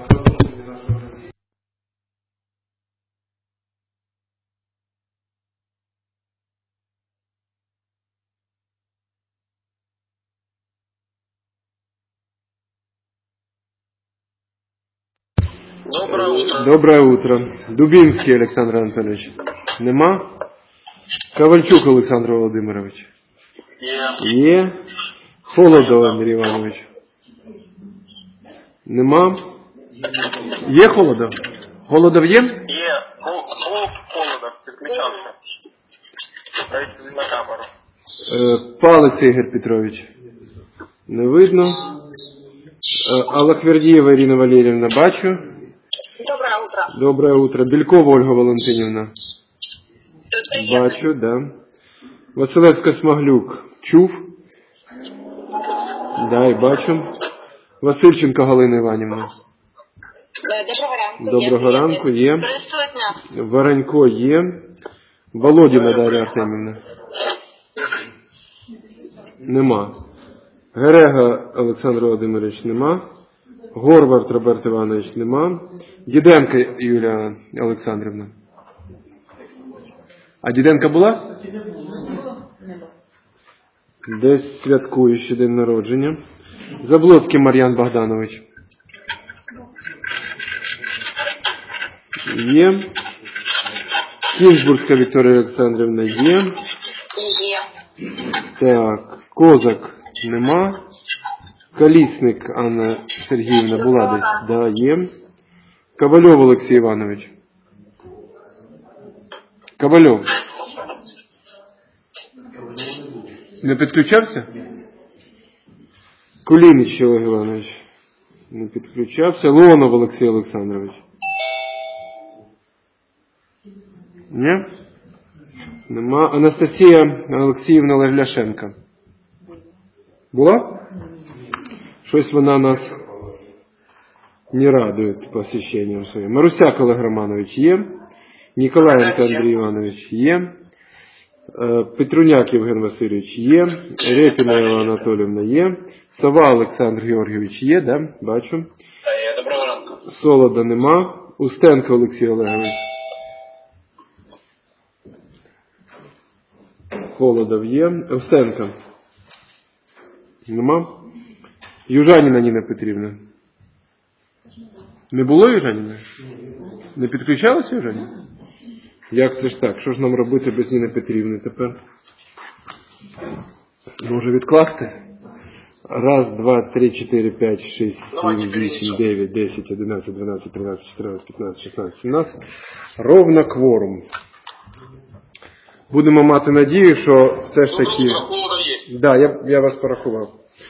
продовження нашого засідання. Доброе утро. Доброе утро. Дубинский Александр Анатольевич. Нема? Ковальчук Олександр Володимирович. Є. Холодов Андрій Іванович. Нема? Є Холодов? Холодов є? Є. Холодов підключався. Дайте на камеру. Палець Ігор Петрович. Не видно. Аллахвердієва Ірина Валеріївна бачу. Доброе утро. Доброе утро. Белькова Ольга Валентинівна. Бачу, да. Василевська Смаглюк. Чув? Да, і бачу. Васильченко Галина Іванівна. Доброго ранку. Доброго ранку, є. Присутня. Воронько є. Володіна Дар'я Артемівна. Нема. Герега Олександр Володимирович нема. Горвард Роберт Іванович нема. Діденко Юлія Олександрівна. А Діденко була? Десь святкує ще день народження. Заблоцький Мар'ян Богданович. Є. Кінзбурська Вікторія Олександрівна є. Є. Так. Козак нема. Колісник Анна Сергіївна була десь. Да, є. Ковальов Олексій Іванович. Ковальов. Не підключався? Кулініч Олег Іванович. Не підключався. Леонов Олексій Олександрович. Ні? Нема. Анастасія Олексіївна Левляшенко. Була? Щось вона нас не радує посещенням своїм. Марусяк Олег Романович є. Ніколаєнко Андрій Іванович є. Петруняк Євген Васильович є. Репіна Єва Анатоліївна є. Сова Олександр Георгійович є, да? Бачу. Доброго ранку. Солода нема. Устенко Олексій Олегович. Холодов є. Устенко. Нема. Южаніна Ніна Петрівна. Не було Южаніна? Не підключалася Южаніна? Як це ж так? Що ж нам робити без Ніни Петрівни тепер? Може відкласти? 1, 2, 3, 4, 5, 6, 7, 8, 9, 10, 11, 12, 13, 14, 15, 16, 17. Ровно кворум. Будемо мати надію, що все ж таки... Да, я вас порахував.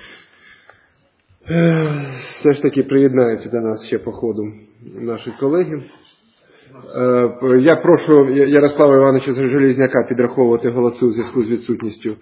Все ж таки приєднаються до нас ще по ходу наші колеги. Я прошу Ярослава Івановича Железняка підраховувати голоси у зв'язку з відсутністю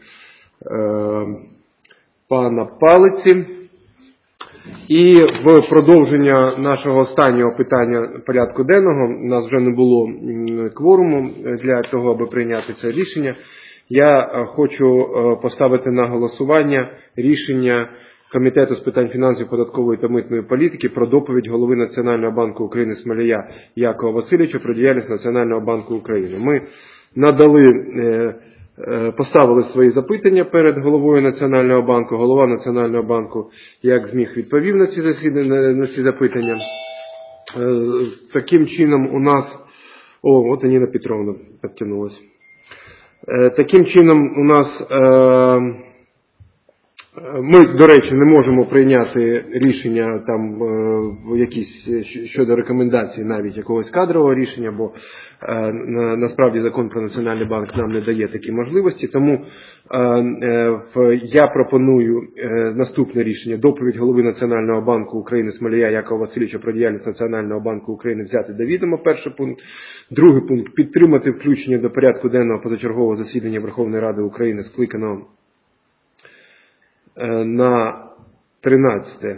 пана Палиці. І в продовження нашого останнього питання порядку денного, у нас вже не було кворуму для того, аби прийняти це рішення, я хочу поставити на голосування рішення Комітету з питань фінансів, податкової та митної політики про доповідь голови Національного банку України Смолія Якова Васильовича про діяльність Національного банку України. Ми поставили свої запитання перед головою Національного банку. Голова Національного банку, як зміг, відповів на ці запитання. Таким чином у нас... от Ніна Петровна підтягнулась. Таким чином у нас... Ми, до речі, не можемо прийняти рішення там якісь щодо рекомендацій навіть якогось кадрового рішення, бо насправді закон про Національний банк нам не дає такі можливості. Тому я пропоную наступне рішення. Доповідь голови Національного банку України Смолія Якова Васильовича про діяльність Національного банку України взяти до відома, перший пункт. Другий пункт. Підтримати включення до порядку денного позачергового засідання Верховної Ради України, скликаного на 13.05,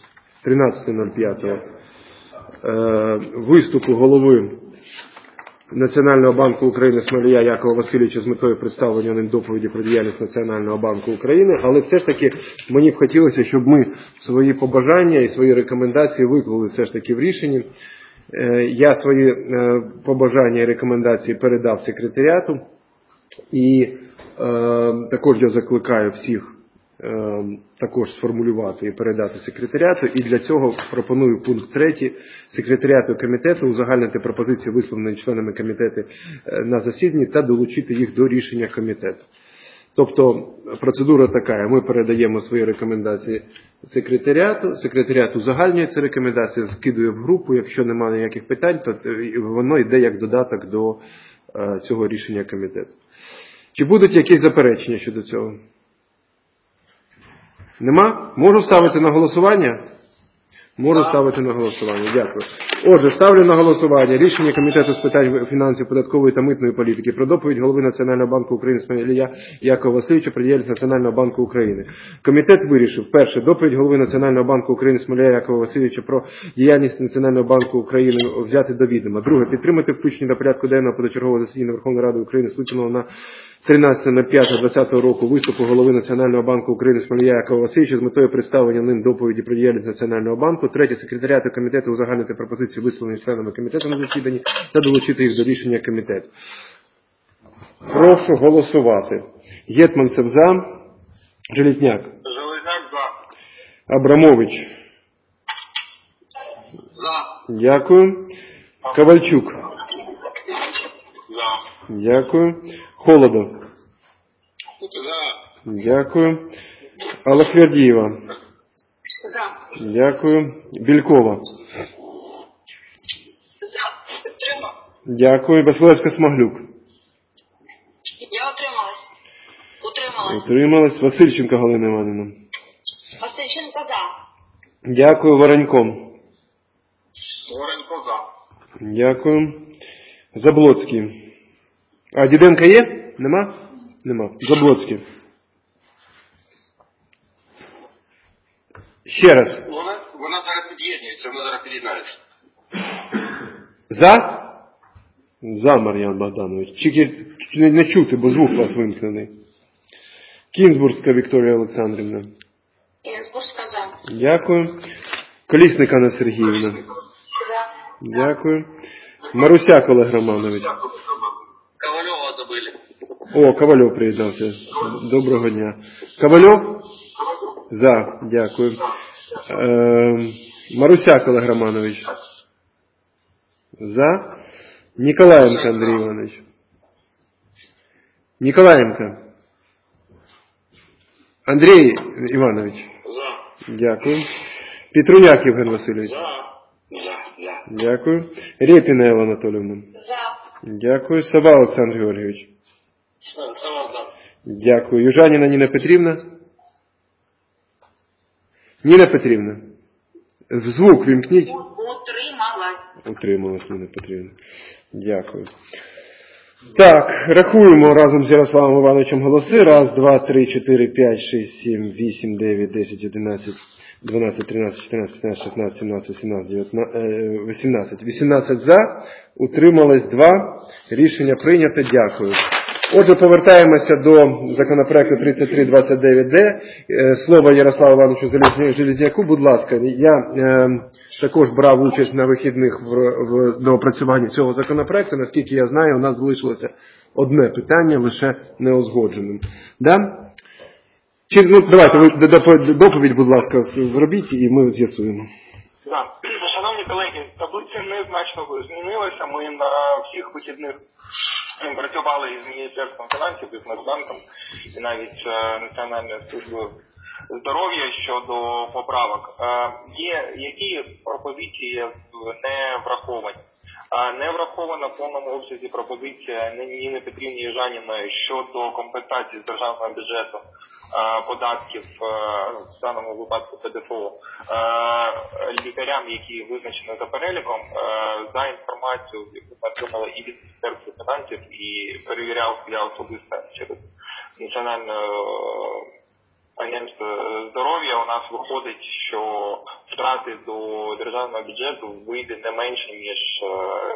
13.05 виступу голови Національного банку України Смолія Якова Васильовича з метою представлення ним доповіді про діяльність Національного банку України, але все ж таки мені б хотілося, щоб ми свої побажання і свої рекомендації виклали все ж таки в рішенні. Я свої побажання і рекомендації передав секретаріату і також я закликаю всіх також сформулювати і передати секретаріату, і для цього пропоную пункт 3 секретаріату комітету узагальнити пропозиції, висловлені членами комітету на засіданні, та долучити їх до рішення комітету. Тобто процедура така: ми передаємо свої рекомендації секретаріату, секретаріат узагальнює ці рекомендації, скидує в групу, якщо немає ніяких питань, то воно йде як додаток до цього рішення комітету. Чи будуть якісь заперечення щодо цього? Нема? Можу ставити на голосування? Можу ставити на голосування. Дякую. Отже, ставлю на голосування рішення Комітету з питань фінансів, податкової та митної політики про доповідь голови Національного банку України Смолія Якова Васильовича про діяльність Національного банку України. Комітет вирішив: перше, доповідь голови Національного банку України Смолія Якова Васильовича про діяльність Національного банку України взяти до відома. Друге, підтримати включення до порядку денного позачергового засідання Верховної Ради України, скликаного на 13.05.2020 року, виступу голови Національного банку України Смолія Якова Васильовича з метою представлення ним доповіді про діяльність Національного банку. Третє, секретаріату комітету узагальнити пропозиції, висловлені членами комітету на засіданні, та долучити їх до рішення комітету. Прошу голосувати. Гетманцев за. Железняк. Железняк за. Абрамович. За. Дякую. Ковальчук. За. Дякую. Холодов. За. Дякую. Аллахвердієва. За. Дякую. Бількова. За. Підтримав. Дякую. Басилевська-Смаглюк. Я утрималась. Утрималась. Утрималась. Васильченко Галина Іванівна. Васильченко за. Дякую. Воронько. Воронько за. Дякую. Заблоцький. А Діденко є? Нема? Нема. Заблоцький. Ще раз. Вона зараз під'єднується, ми зараз під'єднаємося. За? За, Мар'ян Богданович. Тільки не чути, бо звук у вас вимкнений. Кінзбурська Вікторія Олександрівна. Кінзбурська за. Дякую. Колісник Анна Сергіївна. За. Дякую. Марусяк Олег Романович. Ковальова забили. О, Ковальов приєднався. Доброго дня. Ковальов? За. Дякую. Марусяк Олег Романович. За. Ніколаєнко Андрій Іванович. Ніколаєнко. Андрій Іванович. За. Дякую. Петруняк Євген Васильович. За. За. Дякую. Рєпіна Елла Анатоліївна. За. Дякую. Сова Олександр Георгійович. Сама за. Дякую. Южаніна Ніна Петрівна. Ніна Петрівна. Звук вімкніть. Утрималась. Утрималась Ніна Петрівна. Дякую. Так, рахуємо разом з Ярославом Івановичем голоси. 1, 2, 3, 4, 5, 6, 7, 8, 9, 10, 11, 12, 13, 14, 15, 16, 17, 18, 19, 18 за. Утрималось 2. Рішення прийнято. Дякую. Отже, повертаємося до законопроекту 3329-д. Слово Ярославу Івановичу Железняку, будь ласка. Я також брав участь на вихідних в опрацюванні цього законопроекту. Наскільки я знаю, у нас залишилося одне питання, лише неузгодженим. Да? Давайте, ви доповідь, будь ласка, зробіть, і ми з'ясуємо. Так. Шановні колеги, таблиця незначно змінилася. Ми на всіх вихідних працювали із Міністерством фінансів, із Нацбанком і навіть Національною службою здоров'я щодо поправок. Є які пропозиції не враховані? Не врахована в повному обсязі пропозиція Ніни Петрівни Южаніної щодо компенсації з державного бюджету податків, в даному випадку ПДФО, лікарям, які визначені за переліком. За інформацією, яку ми отримали і від Міністерства фінансів, і перевіряв я особисто через Національне агентство здоров'я, у нас виходить, що втрати до державного бюджету вийде не менше, ніж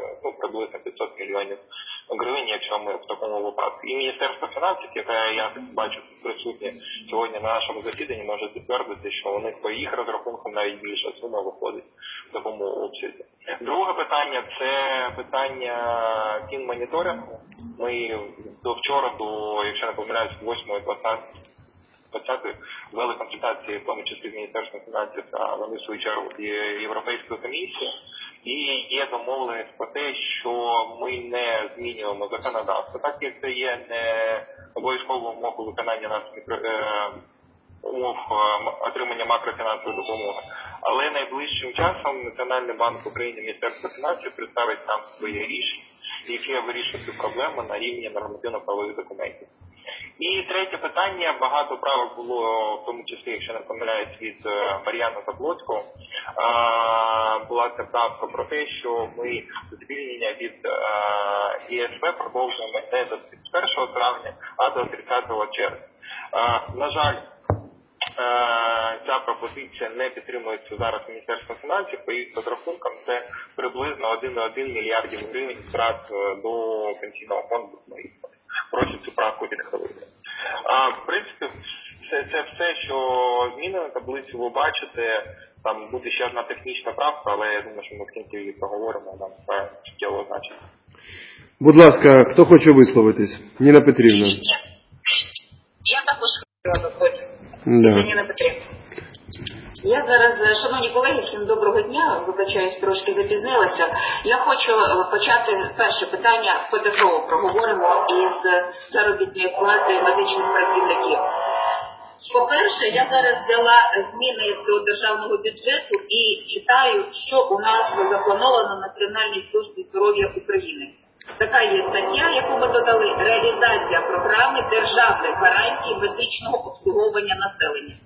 приблизно 500 мільйонів гривень, якщо ми в такому випадку. І Міністерство фінансів, яке я так бачу присутнє сьогодні на нашому засіданні, може підтвердити, що у них по їх розрахункам навіть більша сума виходить в такому обсязі. Друге питання – це питання фінмоніторингу. Ми до вчора, якщо не помиляюсь, 8-20 ввели консультації, в тому числі з Міністерством фінансів, а вони в свою чергу і Європейською комісією. І є домовленість про те, що ми не змінюємо законодавство, так як це є не обов'язковою умовою виконання нас умов отримання макрофінансової допомоги. Але найближчим часом Національний банк України, Міністерство фінансів представить нам свої рішення, які вирішують цю проблему на рівні нормативно-правових документів. І третє питання, багато правок було, в тому числі, якщо не помиляюсь, від Мар'яни Заблоцького, була ця правка про те, що ми звільнення від ЄСВ продовжуємо не до 31 травня, а до 30 червня. На жаль, ця пропозиція не підтримується зараз Міністерством фінансів, по їх розрахункам це приблизно 1,1 мільярдів гривень втрат до пенсійного фонду. Прошу цю правку відхилити. В принципі, це все, що змінено на таблицю, ви бачите. Там буде ще одна технічна правка, але я думаю, що ми в кінці її проговоримо, нам це суттєво значить. Будь ласка, хто хоче висловитись? Ніна Петрівна. Я також хотіла потім. Да. Ніна Петрівна. Я зараз, шановні колеги, всім доброго дня, вибачаюсь, трошки запізнилася. Я хочу почати перше питання, ПДФО проговоримо із заробітної плати медичних працівників. По-перше, я зараз взяла зміни до державного бюджету і читаю, що у нас заплановано в Національній службі здоров'я України. Така є стаття, яку ми додали, реалізація програми державних гарантій медичного обслуговування населення.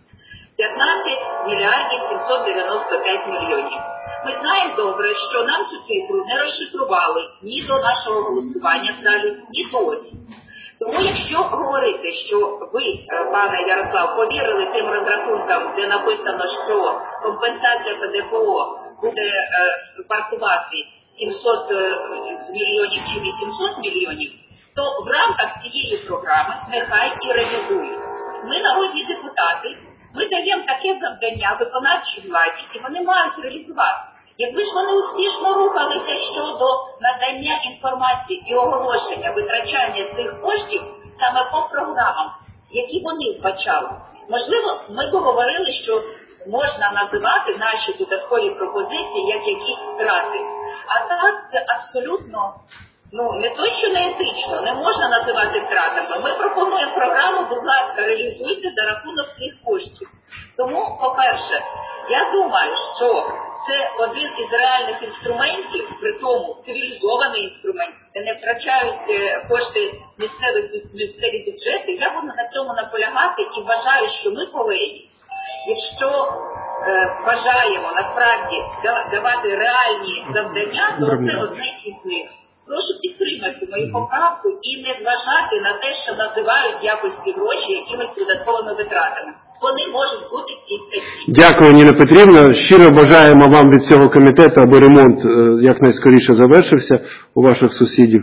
15 мільярдів 795 мільйонів. Ми знаємо добре, що нам цю цифру не розшифрували ні до нашого голосування в залі, ні досі. Тому якщо говорити, що ви, пане Ярослав, повірили тим розрахункам, де написано, що компенсація ПДФО буде вартувати 700 мільйонів чи 800 мільйонів, то в рамках цієї програми нехай і реалізують. Ми, народні депутати, ми даємо таке завдання виконавчій владі, і вони мають реалізувати. Якби ж вони успішно рухалися щодо надання інформації і оголошення витрачання цих коштів саме по програмам, які вони вбачали, можливо, ми б говорили, що можна називати наші додаткові пропозиції як якісь втрати. А так це абсолютно, не то, що не етично, не можна називати втратами. Ми пропонуємо програму, будь ласка, реалізуйте за рахунок цих коштів. Тому, по-перше, я думаю, що це один із реальних інструментів, при тому цивілізований інструмент, де не втрачають кошти місцеві бюджети. Я буду на цьому наполягати і вважаю, що ми, колеги, якщо бажаємо насправді давати реальні завдання, то це одне із них. Прошу підтримати мою поправку і не зважати на те, що називають якості гроші якимись додатковими витратами. Вони можуть бути в цій статті. Дякую, Ніна Петрівна. Щиро бажаємо вам від цього комітету, аби ремонт якнайскоріше завершився у ваших сусідів.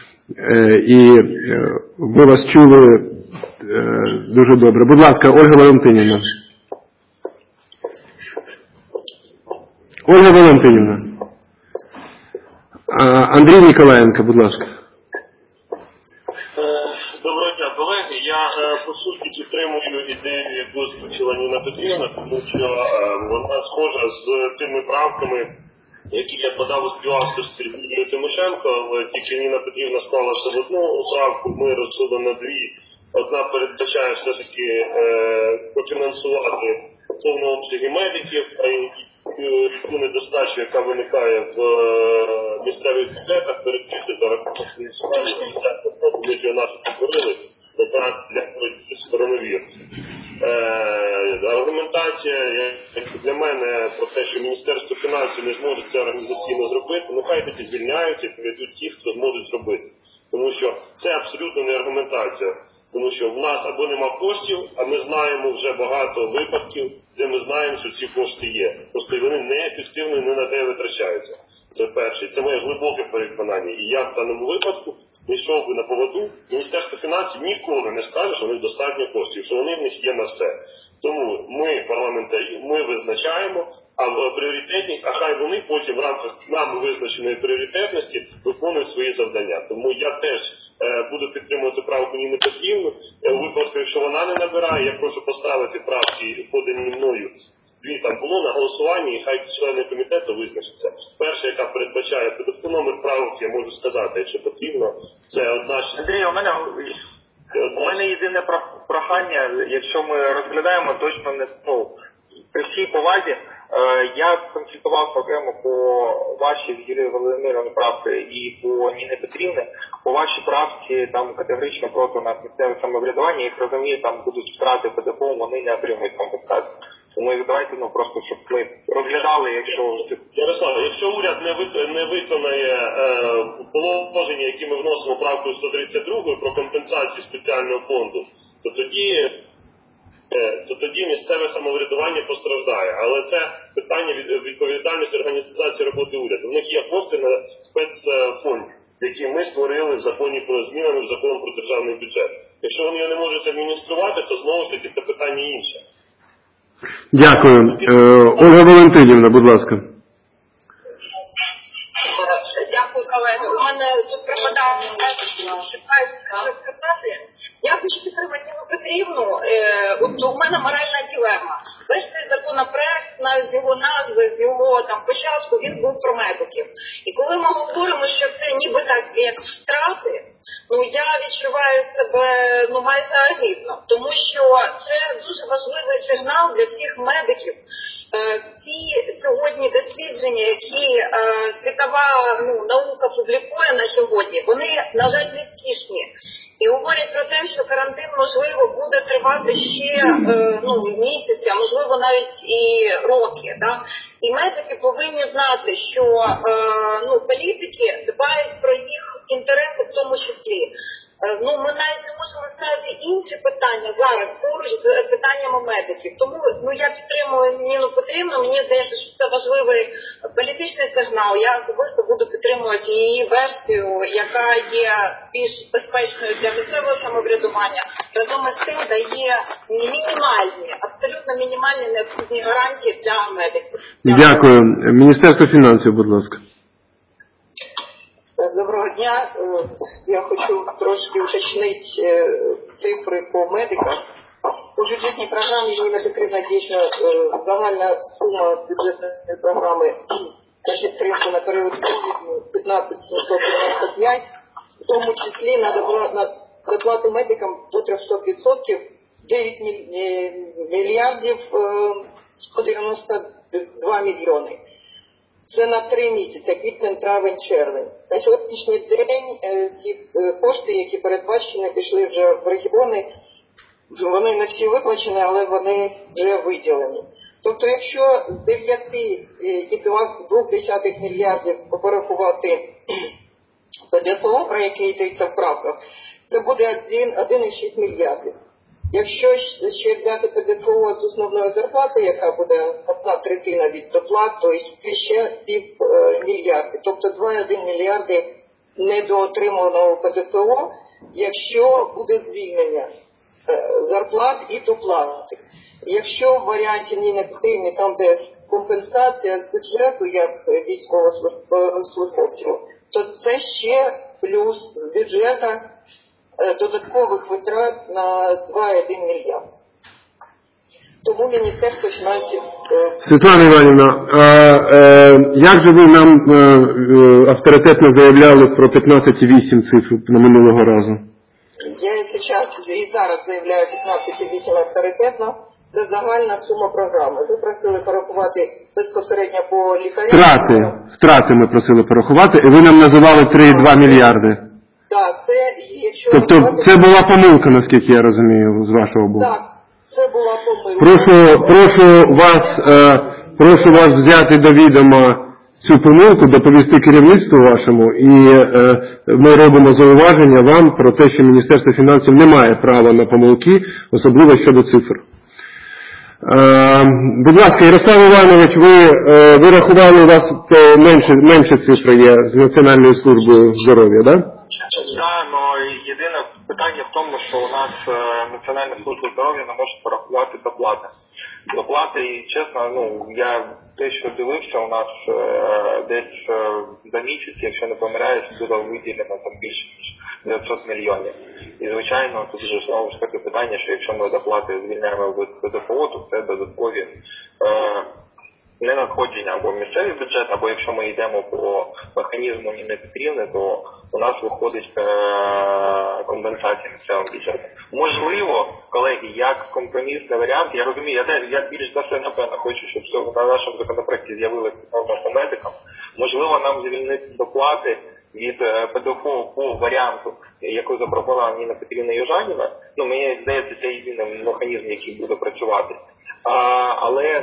І ми вас чули дуже добре. Будь ласка, Ольга Валентинівна. Ольга Валентинівна. Андрій Ніколаєнко, будь ласка. Доброго дня, колеги. Я, по суті, підтримую ідею, яку озвучила Ніна Петрівна, тому що вона схожа з тими правками, які я подав у співавторстві Юлії Тимошенко. Тільки Ніна Петрівна склалася в одну правку, ми розсудили на дві. Одна передбачає все-таки профінансувати в повному обсязі медиків, ту недостачу, яка виникає в місцевих бюджетах, перекрити за рахунок фінансування. Ми вже нас говорили якраз для боротьби з коронавірусом. Аргументація для мене про те, що Міністерство фінансів не зможе це організаційно зробити, хай таки звільняються і приведуть ті, хто зможуть зробити. Тому що це абсолютно не аргументація. Тому що в нас або нема коштів, а ми знаємо вже багато випадків, де ми знаємо, що ці кошти є. Просто вони неефективно і не на те витрачаються. Це перше. Це моє глибоке переконання. І я в даному випадку не йшов би на поводу. Міністерство фінансів ніколи не скаже, що у них достатньо коштів, що вони в них є на все. Тому ми, парламентарі, ми визначаємо пріоритетність, а хай вони потім в рамках нам визначеної пріоритетності виконують свої завдання. Тому я теж буду підтримувати правку Ніни Петрівни. У випадку, якщо вона не набирає, я прошу поставити правки, подані мною, дві там було на голосуванні, і хай члени комітету визначаться. Перша, яка передбачає ПДФО, номер правок, я можу сказати, якщо потрібно, це одна... Андрій, у мене єдине прохання, якщо ми розглядаємо, точно не, при всій повазі, я консультувався окремо по вашій Юрії Володимировні правці і по Ніни Петрівни. По вашій правці там категорично проти нас місцеве самоврядування, їх розумію, там будуть втрати ПДФО, вони не отримують компенсацію. Тому давайте, просто щоб ми розглядали, якщо... Ярослав, якщо уряд не виконає положення, які ми вносимо правкою 132 про компенсацію спеціального фонду, то тоді місцеве самоврядування постраждає. Але це питання відповідальності організації роботи уряду. У них є кошти на спецфонд, які ми створили в законі про змінами в закон про державний бюджет. Якщо вони його не можуть адмініструвати, то знову ж таки це питання інше. Дякую. Ольга Валентинівна, будь ласка. Дякую, колеги. У мене тут пропадає, шукаю сказати. Я хочу підтримати Ніну Петрівну. От у мене моральна дилема. Весь цей законопроект, навіть з його назви, з його там початку, він був про медиків. І коли ми говоримо, що це ніби так як втрати, я відчуваю себе майже агітно, тому що це дуже важливий сигнал для всіх медиків. Всі сьогодні дослідження, які світова наука публікує на сьогодні, вони, на жаль, не втішні. І говорять про те, що карантин, можливо, буде тривати ще місяці, а можливо навіть і роки. Да? І медики повинні знати, що політики дбають про їх інтереси в тому числі. Ми навіть не можемо ставити інші питання зараз поруч з питаннями медиків. Тому я підтримую Ніну Петрівну, мені здається, що це важливий політичний сигнал. Я особисто буду підтримувати її версію, яка є більш безпечною для місцевого самоврядування. Разом із тим дає мінімальні, абсолютно мінімальні необхідні гарантії для медиків. Дякую. Міністерство фінансів, будь ласка. Доброго дня. Я хочу трошки уточнити цифри по медиках. У бюджетній програмі Ніна Петрівна дійсно загальна сума бюджетної програми на підтримку на період ковіду 15 795, в тому числі на доплату медикам до 300%, 9 мільярдів 192 мільйони. Це на 3 місяці, квітень, травень, червень. На сьогоднішній день всі кошти, які передбачені, пішли вже в регіони. Вони не всі виплачені, але вони вже виділені. Тобто, якщо з 9,2 мільярдів порахувати ПДФО, про яке йдеться в правках, це буде 1,6 мільярдів. Якщо ще взяти ПДФО з основної зарплати, яка буде 1/3 від доплат, то це ще півмільярди. Тобто 2,1 мільярди недоотриманого ПДФО, якщо буде звільнення зарплат і доплати. Якщо в варіанті Ніни Петрівни, там де компенсація з бюджету, як військовослужбовців, то це ще плюс з бюджету додаткових витрат на 2,1 мільярд. Тому Міністерство фінансів... Світлана Іванівна, як же ви нам авторитетно заявляли про 15,8 цифру на минулого разу? Я і зараз заявляю 15,8 авторитетно. Це загальна сума програми. Ви просили порахувати безпосередньо по лікарям. Втрати ми просили порахувати, і ви нам називали 3,2 мільярди. Так, це якщо... Тобто це була помилка, наскільки я розумію, з вашого боку. Так, це була помилка. Прошу вас взяти до відома цю помилку, доповісти керівництву вашому, і ми робимо зауваження вам про те, що Міністерство фінансів не має права на помилки, особливо щодо цифр. Будь ласка, Ярослав Іванович, ви рахували, у вас менше цифра є з Національною службою здоров'я, так? Так, але єдине питання в тому, що у нас Національна служба здоров'я не може порахувати доплати. Доплати, і чесно, я те, що дивився, у нас десь за місяць, якщо не помиляюсь, буде виділено там більше ніж 900 мільйонів. І, звичайно, тут вже знову ж таки питання, що якщо ми доплати звільняємо від ПДФО, то це додаткові не надходження або в місцевий бюджет, або якщо ми йдемо по механізму Ніни Петрівни, то у нас виходить компенсація місцевого бюджету. Можливо, колеги, як компромісний варіант, я розумію, я більш за все, напевно, хочу, щоб на нашому законопроекті з'явилася норма по медикам. Можливо, нам звільнити доплати від ПДФО по варіанту, яку запропонувала Ніна Петрівна Южаніна. Мені здається, це єдиний механізм, який буде працювати. Але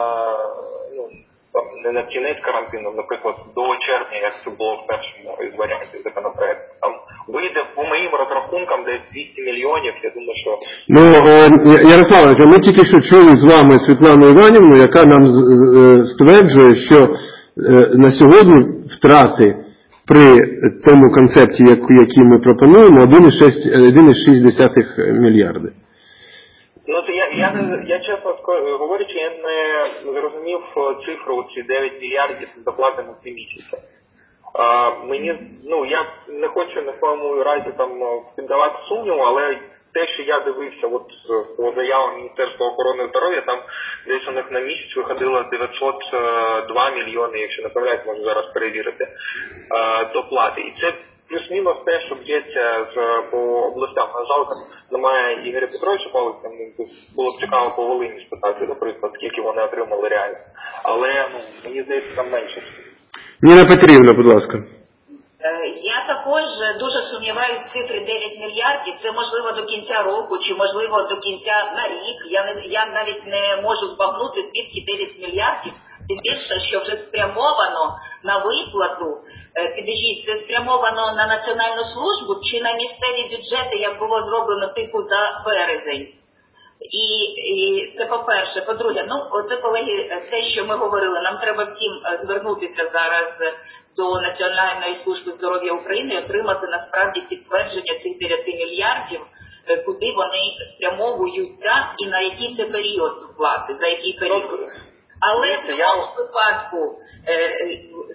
не на кінець карантину, наприклад, до червня, як це було в першому із варіантів законопроекту. Там вийде, по моїм розрахункам, десь 200 мільйонів, я думаю, що... Ярославович, ми тільки що чули з вами Світлану Іванівну, яка нам стверджує, що на сьогодні втрати при тому концепті, який ми пропонуємо, 1,6 мільярди. Я чесно говорячи, я не зрозумів цифру, ці 9 мільярдів доплати на 3 місяці. Я не хочу на своєму разі там піддавати сумніву, але те, що я дивився по заявам Міністерства охорони здоров'я, там десь у них на місяць виходило 902 мільйони, якщо не помиляюсь, можу зараз перевірити, доплати. І це плюс-мінус те, що б'ється по областям. На жаль, немає Ігоря Петровича Павлика, було б цікаво по Волині спитати, наприклад, скільки вони отримали реально. Але, мені здається, там менше. Ніна Петрівна, будь ласка. Я також дуже сумніваюся в цифрі 9 мільярдів. Це можливо до кінця року, чи можливо до кінця на рік. Я навіть не можу збагнути, звідки 9 мільярдів. Тим більше, що вже спрямовано на виплату, підождіть, це спрямовано на Національну службу чи на місцеві бюджети, як було зроблено типу за березень. І це по-перше. По-друге, оце, колеги, те, що ми говорили, нам треба всім звернутися зараз до Національної служби здоров'я України і отримати насправді підтвердження цих 9 мільярдів, куди вони спрямовуються і на який це період плати, за який період. Але в цьому випадку з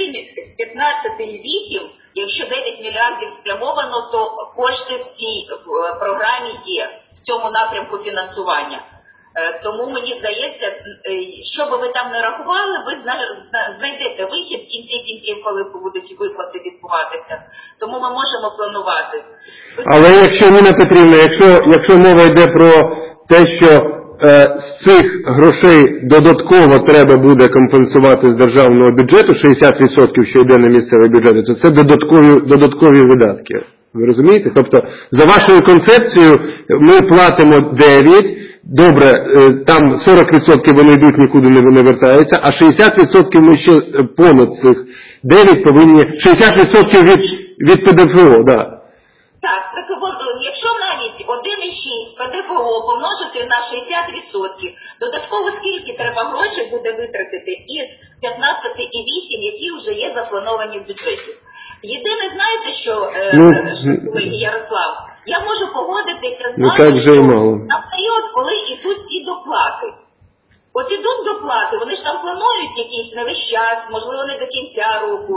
15,8, якщо 9 мільярдів спрямовано, то кошти в цій програмі є, в цьому напрямку фінансування. Тому мені здається, що би ви там не рахували, ви знайдете вихід в кінці кінців, коли будуть виплати відбуватися. Тому ми можемо планувати. Але якщо, Ніна Петрівна, якщо мова йде про те, що з цих грошей додатково треба буде компенсувати з державного бюджету 60%, що йде на місцевий бюджет, то це додаткові видатки. Ви розумієте? Тобто, за вашою концепцією, ми платимо 9, добре, там 40% вони йдуть, нікуди не вертаються, а 60% ми ще понад цих 9 повинні, 60% від ПДФО, да. Так, якщо навіть 1,6 ПДФО помножити на 60%, додатково скільки треба грошей буде витратити із 15,8, які вже є заплановані в бюджеті. Єдине, знаєте, що, колеги Ярослав, я можу погодитися з вами, що на період, коли йдуть ці доплати. От ідуть доплати, вони ж там планують якийсь не весь час, можливо, не до кінця року.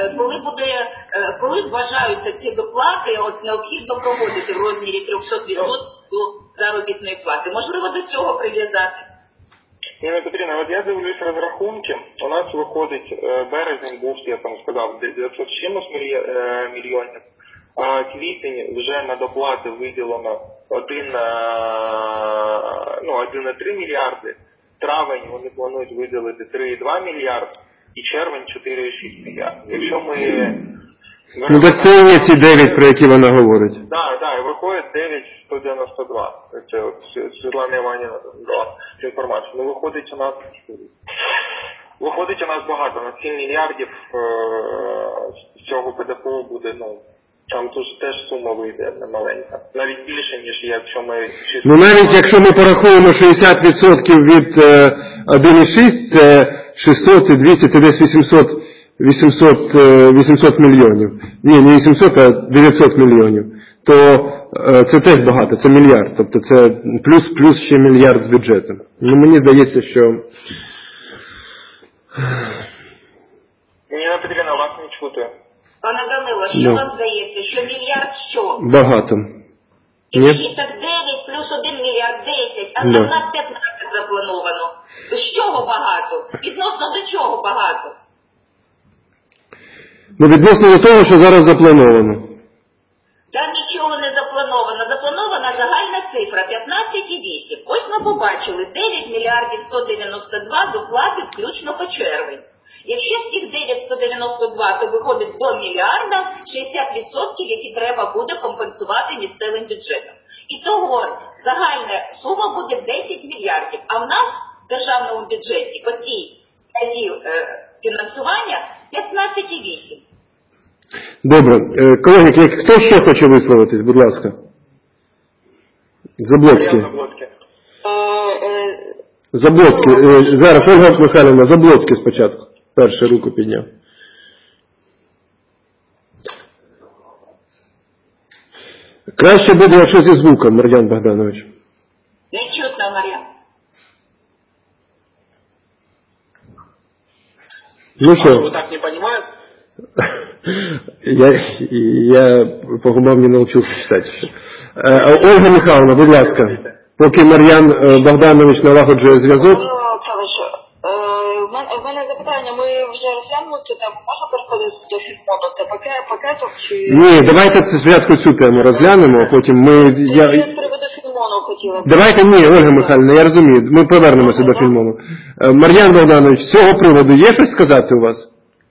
Коли вважаються ці доплати, от необхідно проводити в розмірі 300% до заробітної плати. Можливо, до цього прив'язати. Ніна Петрівна, от я дивлюсь розрахунки. У нас виходить березень був, я там сказав, 900 чимось мільйонів. А квітень вже на доплати виділено 1,3 мільярди. Травень вони планують виділити 3,2 мільярди і червень 4,6 мільярди. Якщо ми... так це є ці 9, про які вона говорить. Так, і виходить 9,192. Це от Світлана Іванівна дала цю інформацію. Виходить у нас багато. На 7 мільярдів з цього ПДФО буде, Там тут теж сума вийде немаленька. Навіть більше, ніж якщо ми... Ну навіть якщо ми порахуємо 60% від 1,6, це 600 і 200, це десь 800 мільйонів. Ні, не 800, а 900 мільйонів. То це теж багато, це мільярд. Тобто це плюс ще мільярд з бюджету. Ну мені здається, що... Ніна Петрівна, вас не чути. Пане Данило, що вам здається, що мільярд що? Багато. І так 9 плюс 1 мільярд 10, а нам на 15 заплановано. З чого багато? Відносно до чого багато? Ну відносно до того, що зараз заплановано. Та нічого не заплановано. Запланована загальна цифра 15,8. Ось ми побачили 9 мільярдів 192 доплати включно по червень. Якщо з цих 9,192, то виходить до мільярда 60%, які треба буде компенсувати місцевим бюджетом. І того загальна сума буде 10 мільярдів. А в нас в державному бюджеті по цій статті фінансування 15,8. Добре. Колеги, хто ще хоче висловитись, будь ласка? Заблоцький. Заблоцький. Зараз, Ольга Михайлівна, Заблоцький спочатку. Першу руку підняв. Краще буде, якщо зі звуком, Мар'ян Богданович. Не чутно, Мар'ян. Ну що? Ви так не розумієте? Я по губам не научился читать еще. Ольга Михайловна, будь ласка, поки Мар'ян Богданович налагоджує зв'язок. В мене запитання, ми вже розглянули цю тему, можна переходити до фільмону? Це пакеток чи... Ні, давайте спочатку цю тему розглянемо, а потім ми... Я з приводу фільмону хотіла. Давайте, ні, Ольга Михайлівна, я розумію, ми повернемося до фільмону. Мар'ян Богданович, з цього приводу є щось сказати у вас?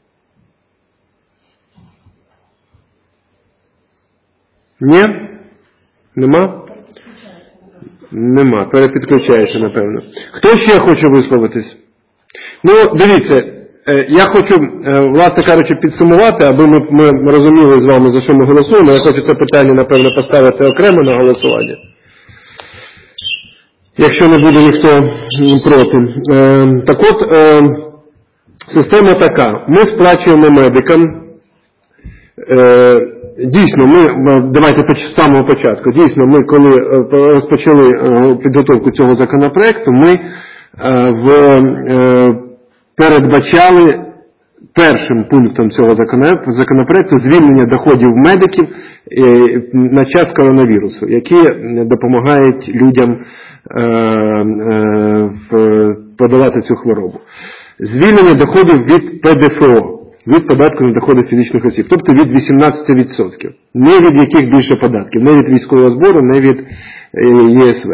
Ні? Нема? Нема. Перепідключається, напевно. Хто ще хоче висловитись? Ну, дивіться, я хочу, власне кажучи, підсумувати, аби ми розуміли з вами, за що ми голосуємо. Я хочу це питання, напевно, поставити окремо на голосування. Якщо не буде ніхто проти. Так от, система така. Ми сплачуємо медикам. Дійсно, давайте з самого початку. Дійсно, ми коли розпочали підготовку цього законопроекту, ми передбачали першим пунктом цього законопроекту звільнення доходів медиків на час коронавірусу, які допомагають людям подолати цю хворобу. Звільнення доходів від ПДФО. Від податку на доходи фізичних осіб, тобто від 18%. Не від яких більше податків, не від військового збору, не від ЄСВ.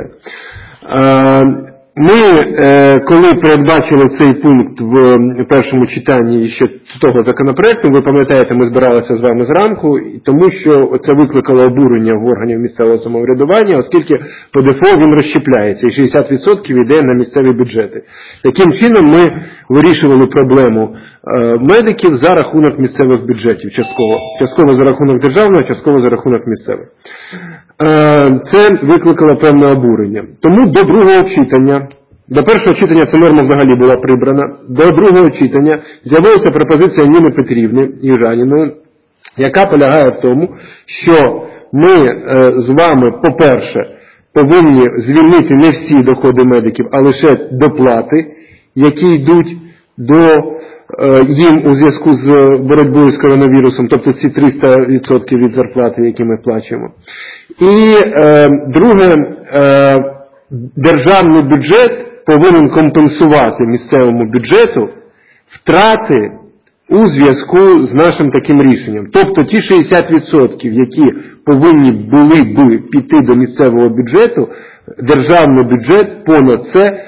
Ми, коли передбачили цей пункт в першому читанні ще того законопроекту, ви пам'ятаєте, ми збиралися з вами зранку, тому що це викликало обурення в органів місцевого самоврядування, оскільки ПДФО він розщепляється, і 60% йде на місцеві бюджети. Таким чином ми вирішували проблему медиків за рахунок місцевих бюджетів, частково. Частково за рахунок державного, частково за рахунок місцевих. Це викликало певне обурення. Тому до другого читання, до першого читання ця норма взагалі була прибрана, до другого читання з'явилася пропозиція Ніни Петрівни Южаніної, яка полягає в тому, що ми з вами, по-перше, повинні звільнити не всі доходи медиків, а лише доплати, які йдуть до їм у зв'язку з боротьбою з коронавірусом, тобто ці 300% від зарплати, які ми плачемо. І друге, державний бюджет повинен компенсувати місцевому бюджету втрати у зв'язку з нашим таким рішенням. Тобто ті 60%, які повинні були б піти до місцевого бюджету, державний бюджет понад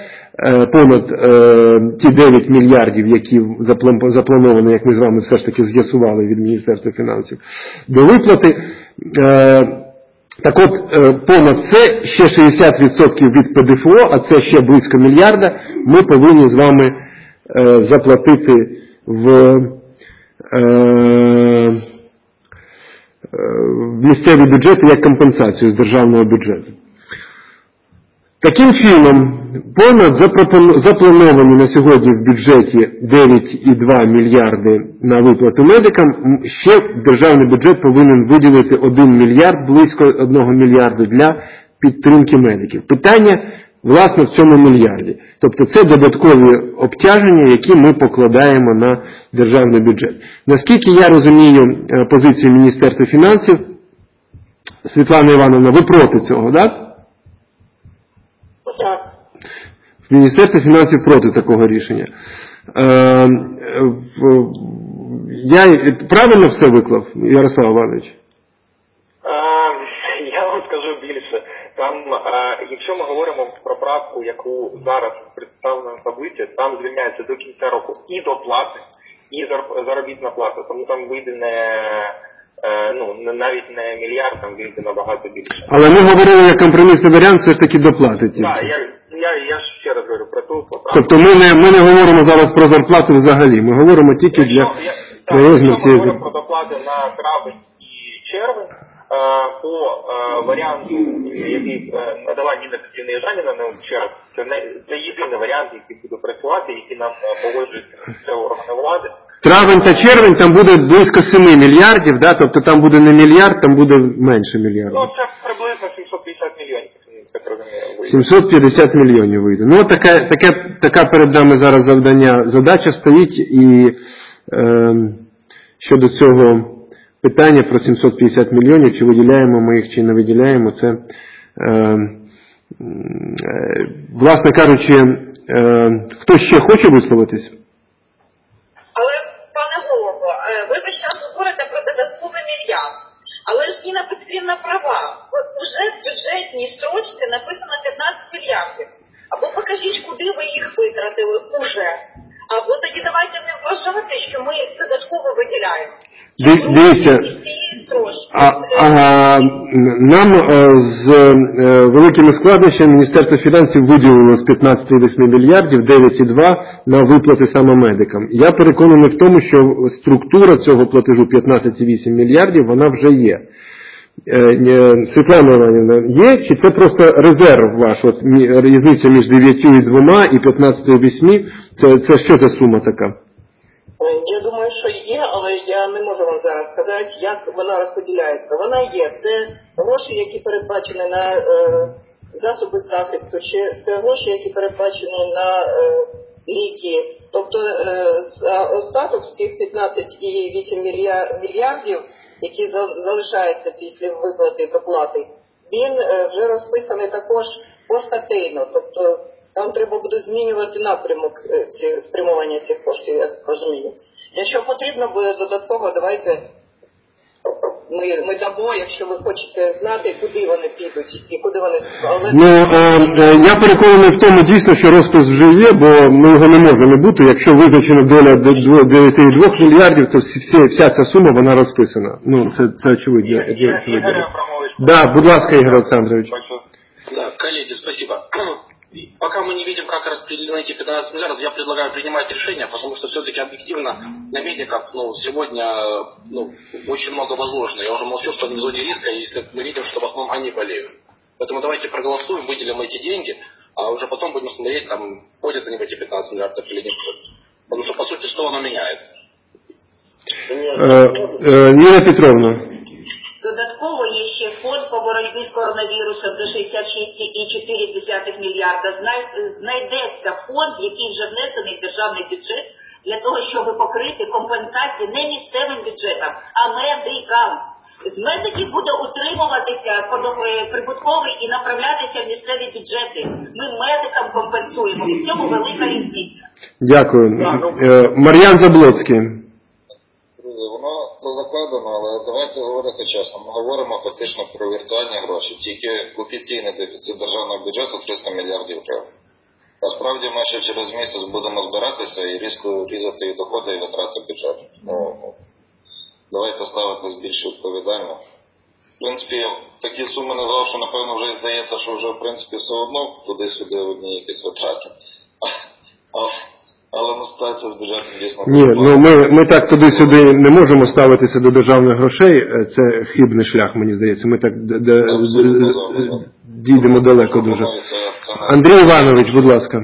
ті 9 мільярдів, які заплановані, як ми з вами все ж таки з'ясували від Міністерства фінансів, до виплати. Так от, понад це ще 60% від ПДФО, а це ще близько мільярда, ми повинні з вами заплатити місцеві бюджети як компенсацію з державного бюджету. Таким чином, понад заплановані на сьогодні в бюджеті 9,2 мільярди на виплату медикам, ще державний бюджет повинен виділити 1 мільярд, близько 1 мільярду для підтримки медиків. Питання, власне, в цьому мільярді. Тобто це додаткові обтяження, які ми покладаємо на державний бюджет. Наскільки я розумію позицію Міністерства фінансів, Світлана Івановна, ви проти цього, так? Так. Міністерство фінансів проти такого рішення. Я правильно все виклав, Ярослав Іванович? Я вам скажу більше. Там, якщо ми говоримо про правку, яку зараз представлено в таблиці, там звільняється до кінця року і доплати, і заробітна плата. Тому там вийде навіть не мільярд, там вийде набагато більше. Але ми говорили, як компромісний варіант, все ж таки доплати. Так, я ще раз говорю про ту поправку. Тобто ми не говоримо зараз про зарплату взагалі, ми говоримо тільки для розміру цієї. Ми говоримо про доплати на травень і червень. По варіанту, який надала Ніна Петрівна Южаніна вчора, це єдиний варіант, який буде працювати, який нам погоджують органи влади. Травень та червень там буде близько 7 мільярдів, да? Тобто там буде не мільярд, там буде менше мільярда. Ну, це приблизно 750 мільйонів, так розумію. 750 мільйонів вийде. Ну, така перед нами зараз задача стоїть, і щодо цього питання про 750 мільйонів, чи виділяємо ми їх, чи не виділяємо, це, власне кажучи, хто ще хоче висловитись? Але, пане голово, ви весь час говорите про додатковий мільярд. Але ж Ніна Петрівна права. Уже в бюджетній строчці написано 15 мільярдів. Або покажіть, куди ви їх витратили уже. Або тоді давайте не вважати, що ми додатково виділяємо. Дивіться, нам з великими складнощами Міністерство фінансів виділило з 15,8 мільярдів 9,2 на виплати саме медикам. Я переконаний в тому, що структура цього платежу 15,8 мільярдів, вона вже є. Світлана Іванівна, є, чи це просто резерв ваш? От, різниця між 9,2 і 15,8, це що за сума така? Я думаю, що є, але я не можу вам зараз сказати, як вона розподіляється. Вона є. Це гроші, які передбачені на засоби захисту, чи це гроші, які передбачені на ліки. Тобто остаток з цих 15,8 мільярдів, які залишаються після виплати доплати, він вже розписаний також постатейно. Тобто там треба буде змінювати напрямок спрямування цих коштів, я розумію. Якщо потрібно буде додатково, давайте ми дамо, якщо ви хочете знати, куди вони підуть і куди вони... Але... Я переконаний в тому дійсно, що розпис вже є, бо ми його не можемо бути. Якщо визначена доля 9,2 мільярдів, то вся ця сума, вона розписана. Це очевидно. Да, будь ласка, Ігор Олександрович. Да, коллеги, спасибо. Пока мы не видим, как распределены эти 15 миллиардов, я предлагаю принимать решения, потому что все-таки объективно на медиков сегодня очень много возложено. Я уже молчу, что они в зоне риска, если мы видим, что в основном они болеют. Поэтому давайте проголосуем, выделим эти деньги, а уже потом будем смотреть, там, входят они в эти 15 миллиардов или не входят. Потому что, по сути, что оно меняет? Нина Петровна. Додатково є ще фонд по боротьбі з коронавірусом до 66,4 мільярда. Знайдеться фонд, який вже внесений в державний бюджет, для того, щоб покрити компенсації не місцевим бюджетам, а медикам. З медиків буде утримуватися прибутковий і направлятися в місцеві бюджети. Ми медикам компенсуємо, і в цьому велика різниця. Дякую. Мар'ян Заблоцький. Воно закладено, але давайте говорити чесно. Ми говоримо фактично про віртуальні гроші. Тільки офіційний дефіцит державного бюджету 300 мільярдів гривень. Насправді ми ще через місяць будемо збиратися і різко різати і доходи, і витрати бюджету. Давайте ставитись більш відповідально. В принципі, такі суми назвав, що напевно вже здається, що вже в принципі все одно туди-сюди одні якісь витрати. Але ну, ситуація з бюджетом дійсно... Ні, ну ми так туди-сюди не можемо ставитися до державних грошей, це хибний шлях, мені здається, ми так дійдемо далеко дуже. Андрій Іванович, будь ласка.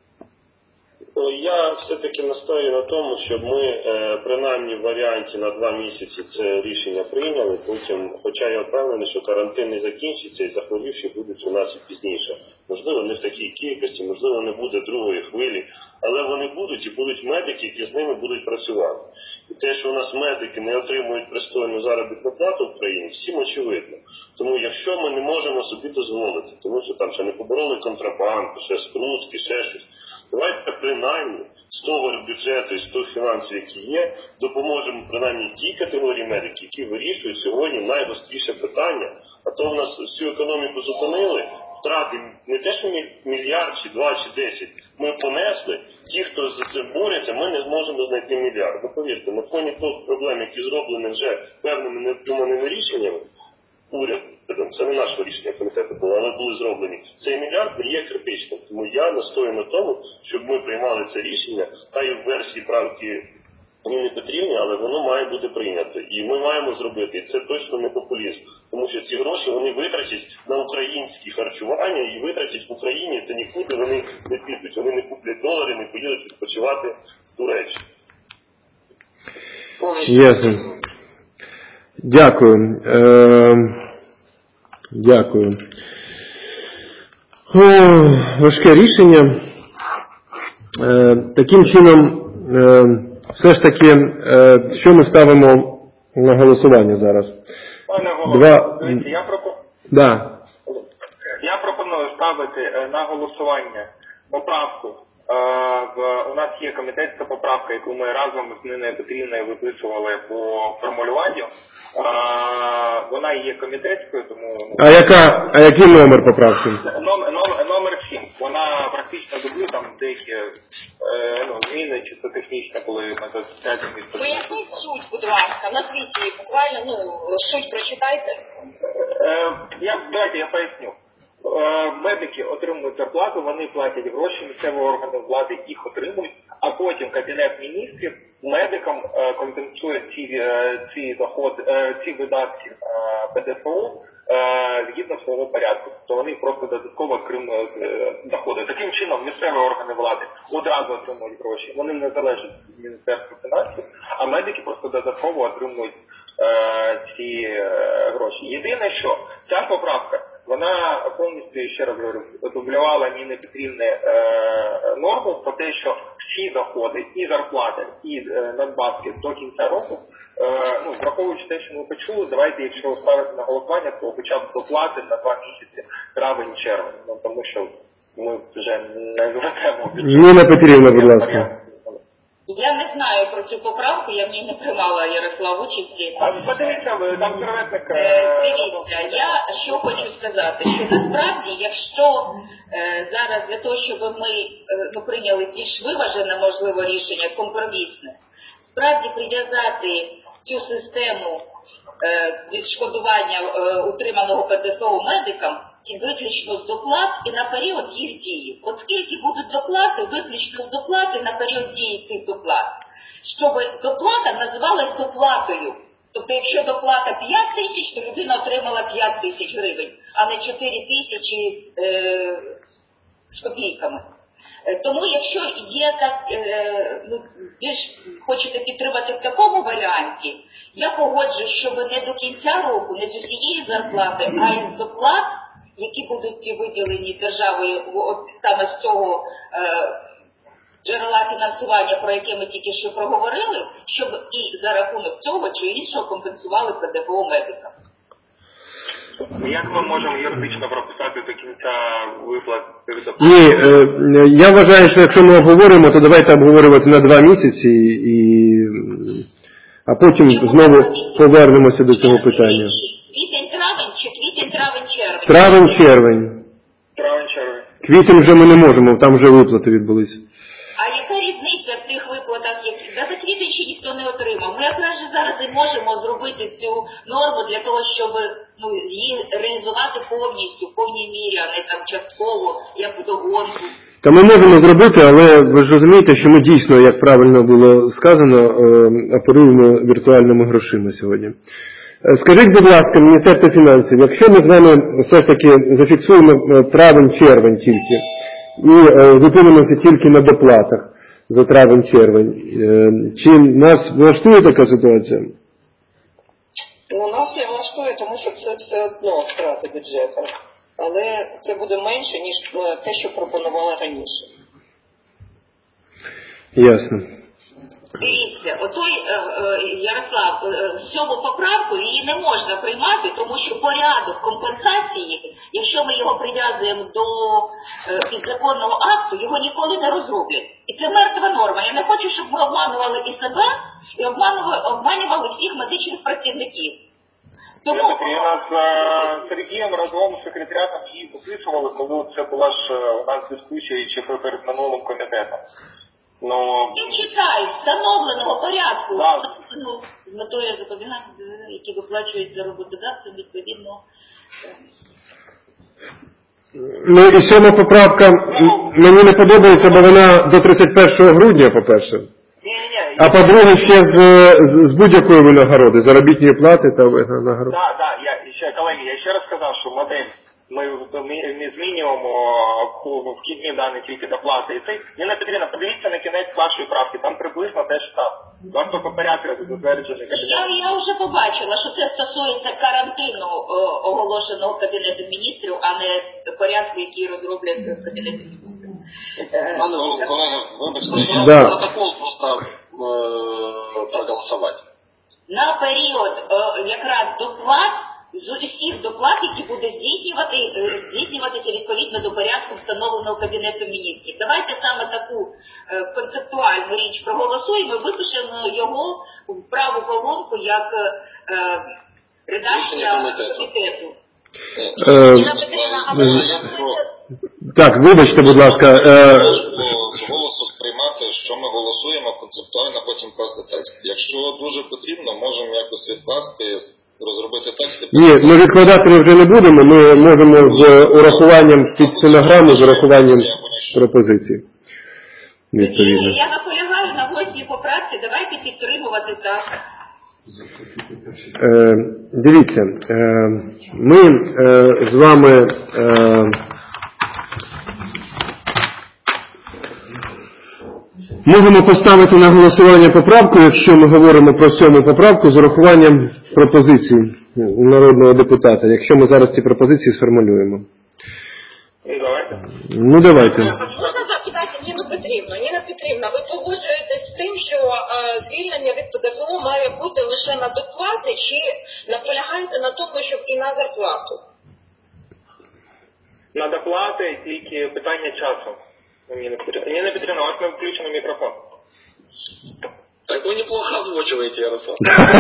Я все-таки настаю на тому, щоб ми принаймні в варіанті на 2 місяці це рішення прийняли, потім, хоча я впевнений, що карантин не закінчиться і захворівші будуть у нас і пізніше. Можливо, не в такій кількості, можливо, не буде другої хвилі, але вони будуть і будуть медики, які з ними будуть працювати. І те, що у нас медики не отримують пристойну заробітну плату в країні, всім очевидно. Тому якщо ми не можемо собі дозволити, тому що там ще не побороли контрабанду, ще скрутки, ще щось, давайте принаймні з того бюджету і з тих фінансів, які є, допоможемо принаймні тій категорії медиків, які вирішують сьогодні найгостріше питання. А то в нас всю економіку зупинили, втрати не те, що мільярд, чи 2, чи 10. Ми понесли, ті, хто за це борються, ми не зможемо знайти мільярд. Ну, повірте, на фоні тих проблем, які зроблені вже певними необдуманими рішеннями, урядом, це не наше рішення комітету було, але були зроблені, цей мільярд не є критичним. Тому я настою на тому, щоб ми приймали це рішення, та й в версії правки не потрібні, але воно має бути прийнято. І ми маємо зробити, і це точно не популізм. Тому що ці гроші вони витратять на українські харчування і витратять в Україні, це нікуди вони не підуть. Вони не куплять долари, не поїдуть відпочивати в Туреччину. Ясно. Дякую. Дякую. Важке рішення. Таким чином, все ж таки, що ми ставимо на голосування зараз? Пане голово, дивіться, я пропоную ставити на голосування поправку. У нас є комітетська поправка, яку ми разом з Ниною Петрівною виписували по формулюванню. Вона є комітетською, тому... А який номер поправки? Номер 7. Вона практично дублює, там деякі зміни чисто технічні, коли ми зацікавлені. Поясніть суть, будь ласка, назвіть її буквально, суть прочитайте. Давайте я поясню. Медики отримують зарплату, вони платять гроші, місцеві органи влади їх отримують, а потім Кабінет міністрів медикам компенсує ці видатки ПДФО згідно свого порядку. Тобто вони просто додатково отримують доходи. Таким чином місцеві органи влади одразу отримують гроші. Вони не залежать від Міністерства фінансів, а медики просто додатково отримують ці гроші. Єдине, що ця поправка, вона повністю, ще раз говорю, дублювала Ніни Петрівни норму про те, що всі доходи, і зарплати, і надбавки до кінця року, враховуючи те, що ми почули, давайте, якщо ставити на голосування, то хоча б доплати на 2 місяці, травень-червень, тому що ми вже не звертаємо бюджет. Ніна Петрівна, будь ласка. Я не знаю про цю поправку, я в ній не приймала, Ярослав, участі. Подивіться, там серветник... Дивіться, я що хочу сказати, що насправді, якщо зараз для того, щоб ми прийняли більш виважене, можливо, рішення, компромісне, справді прив'язати цю систему відшкодування утриманого ПДФО медикам виключно з доплат і на період їх дії. От скільки будуть доплати, виключно з доплати на період дії цих доплат. Щоб доплата називалась доплатою. Тобто, якщо доплата 5 тисяч, то людина отримала 5 тисяч гривень, а не 4 тисячі з копійками. Тому, якщо є так, більш хочете підтримати в такому варіанті, я погоджу, щоб не до кінця року, не з усієї зарплати, а із доплат, які будуть виділені державою саме з цього джерела фінансування, про яке ми тільки що проговорили, щоб і за рахунок цього чи іншого компенсували ПДФО медикам. Як ми можемо юридично прописати до кінця виплат? Ні, я вважаю, що якщо ми обговоримо, то давайте обговорювати на 2 місяці, а потім знову повернемося до цього питання. Квітень-травень чи квітень-травень-червень? Травень-червень. Травень-червень. Квітень вже ми не можемо, там вже виплати відбулись. А яка різниця в тих виплатах, які за квітень ще ніхто не отримав? Ми якраз зараз і можемо зробити цю норму для того, щоб її реалізувати повністю, в повній мірі, а не там частково, як вдогонку. Та ми можемо зробити, але ви ж розумієте, що ми дійсно, як правильно було сказано, оперуємо віртуальними грошима сьогодні. Скажіть, будь ласка, Міністерство фінансів, якщо ми з вами все ж таки зафіксуємо травень-червень тільки і зупинимося тільки на доплатах за травень-червень, чи нас влаштує така ситуація? Ну, нас не влаштує, тому що це все одно втрати бюджету. Але це буде менше, ніж те, що пропонували раніше. Ясно. Дивіться, отой, Ярослав, 7-му поправку її не можна приймати, тому що порядок компенсації, якщо ми його прив'язуємо до підзаконного акту, його ніколи не розроблять. І це мертва норма. Я не хочу, щоб ми обманували і себе, і обманювали всіх медичних працівників. Тому Катерина з Сергієм разом з секретаріатом її записували, коли це була ж у нас дискусія ще перед минулим комітетом. Я читаю, встановленого порядку, да. з метою запобігання, які виплачують за роботодавцем відповідно. Ну і 7-та поправка мені не подобається, бо вона до 31 грудня, по-перше. А по-друге, ще з будь-якої винагороди, заробітної плати та винагороди. Так, колеги, я ще раз сказав, що модель ми змінюємо вхідні дані тільки доплати. І це, Ніна Петрівна, подивіться на кінець вашої правки, там приблизно теж там. Вам тільки порядок затверджений. Я вже побачила, що це стосується карантину, оголошеного Кабінетом міністрів, а не порядку, який розроблять Кабінетом міністрів. Колеги, вибачте, я протокол просто проголосувати. На період якраз доплат, з усіх доплат, які будуть здійснюватися відповідно до порядку, встановленого Кабінетом міністрів. Давайте саме таку концептуальну річ проголосуємо, випишемо його в праву колонку як редакція комітету. Так, вибачте, будь ласка. Голосу сприймати, що ми голосуємо, концептуально потім класти текст. Якщо дуже потрібно, можемо якось відкласти, розробити текст. Ні, ми відкладати ми вже не будемо, ми можемо з урахуванням під стенограму, з урахуванням пропозицій. Відповідно. Я наполягаю на 8-й поправці, давайте підтримувати так. Дивіться, ми з вами можемо поставити на голосування поправку, якщо ми говоримо про 7-му поправку, з урахуванням пропозицій народного депутата, якщо ми зараз ці пропозиції сформулюємо. Давайте. Ну, давайте. Можна запитати Ніну Петрівну? Ніна Петрівна, ви погоджуєтесь з тим, що звільнення від ПДФО має бути лише на доплати, чи наполягаєте на тому, щоб і на зарплату? На доплати тільки питання часу. Ніна Петрівна, у вас не включений мікрофон. Так ви неплохо озвучуєте, Ярослав.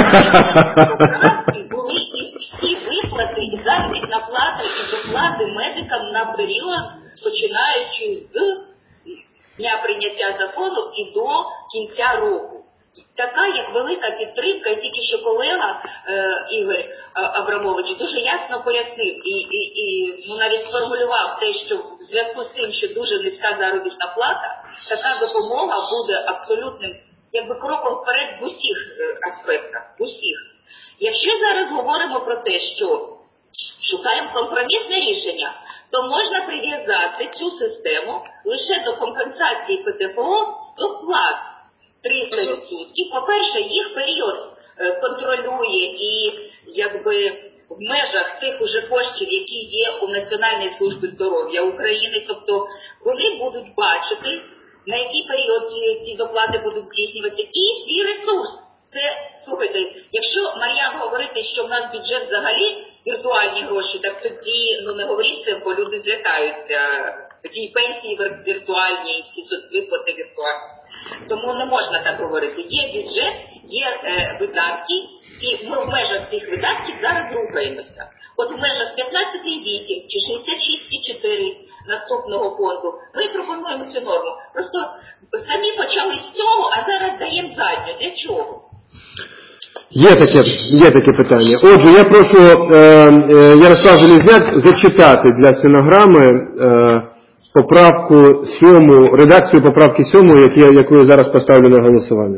Були і всі виплати, і заробітна плата, і доплати медикам на період, починаючи з дня прийняття закону і до кінця року. Така, як велика підтримка, і тільки що колега Ігор Абрамович дуже ясно пояснив і навіть сформулював те, що в зв'язку з тим, що дуже низька заробітна плата, така допомога буде абсолютним якби кроком вперед в усіх аспектах, в усіх. Якщо зараз говоримо про те, що шукаємо компромісне рішення, то можна прив'язати цю систему лише до компенсації ПДФО доплат 300%. По-перше, їх період контролює і якби в межах тих уже коштів, які є у Національній службі здоров'я України, тобто вони будуть бачити, на який період ці доплати будуть здійснюватися, і свій ресурс. Це, слухайте, якщо, Мар'ян, говорити, що в нас бюджет взагалі віртуальні гроші, так тоді, не говоріть це, бо люди злякаються. Тоді і пенсії віртуальні, і всі соцвиплати віртуальні. Тому не можна так говорити. Є бюджет, є видатки, і ми в межах цих видатків зараз рухаємося. От в межах 15,8 чи 66,4 наступного фонду ми пропонуємо цю норму. Просто самі почали з цього, а зараз даємо задню. Для чого? Є таке питання. Отже, я прошу Ярослав Железняк зачитати для стенограми поправку 7, редакцію поправки 7, яку я зараз поставлю на голосування.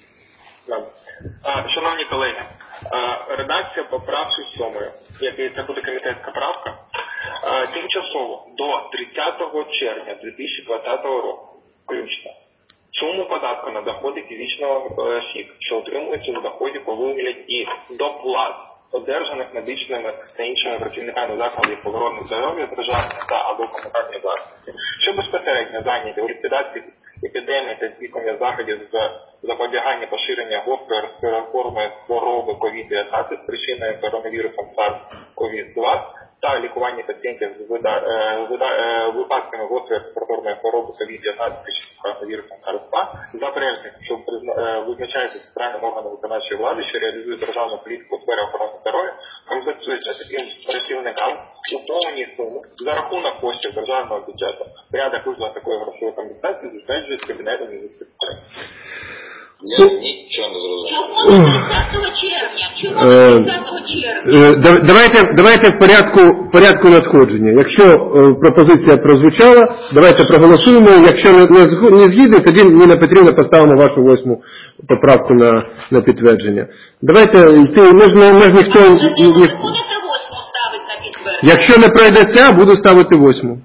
Шановні колеги, редакція поправки 7, який це буде комітетська правка, тимчасово до 30 червня 2020 року включно суму податку на доходи фізичного осіб, що отримуються у доході по вигляді доплат, одержаних медичними та іншими працівниками закладів охорони здоров'я державної та або комунальної власності, що безпосередньо зайняті у ліквідації епідемії та здійснення заходів з запобігання поширення гострої респіраторної хвороби COVID-19 з причиною коронавірусом SARS-CoV-2 та лікування пацієнтів з випадками гострої респіраторної хвороби COVID-19 з причиною коронавірусом SARS-CoV-2 за переліком, що визначається центральним органом виконавчої влади, що реалізує державну політику у сфері охорони здоров'я, компенсується таким працівникам у повній сумі за рахунок коштів державного бюджету. Порядок виплати такої грошової компенсації затверджує Кабінетом міністрів України. Я нічого не зрозумів. Чому не 30 червня? Чому не 30 червня? Давайте в порядку надходження. Якщо пропозиція прозвучала, давайте проголосуємо. Якщо не згідно, тоді Ніна Петрівна поставимо вашу 8 поправку на підтвердження. Давайте йти, ми ж ніхто... Ви будете 8 ставити на підтвердження? Якщо не пройде ця, буду ставити 8.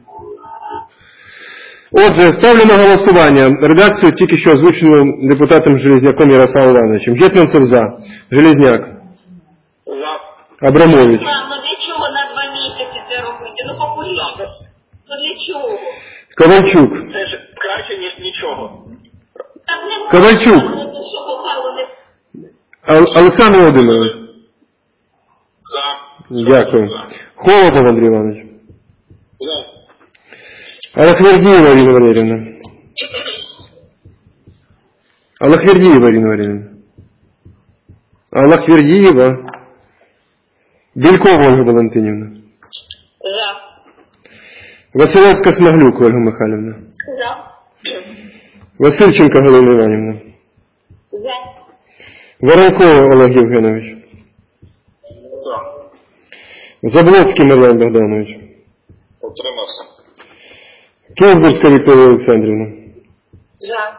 Отже, ставлю на голосування редакцію тільки що озвучену депутатом Железняком Ярославом Івановичем. Гетманцев за. Железняк. За. Абрамович. Ну для чого на 2 місяці це робити? Ну популізм. Ну для чого? Ковальчук. Це ж краще, ніж нічого. Так не можна. Ковальчук. Що попало не... Олександр Володимирович. За. Дякую. Холодов Андрій Іванович. За. Аллахвердієва Ірина Валеріївна. Аллахвердієва Ірина Валеріївна. Аллахвердієва. Белькова Ольга Валентинівна. За. Василевська Смаглюк Ольга Михайлівна. За. Васильченко Галина Іванівна. За. Воронков Олег Євгенович. За. Заблоцький Мар'ян Богданович. Утримався. Київська Вікторія Олександрівна. За.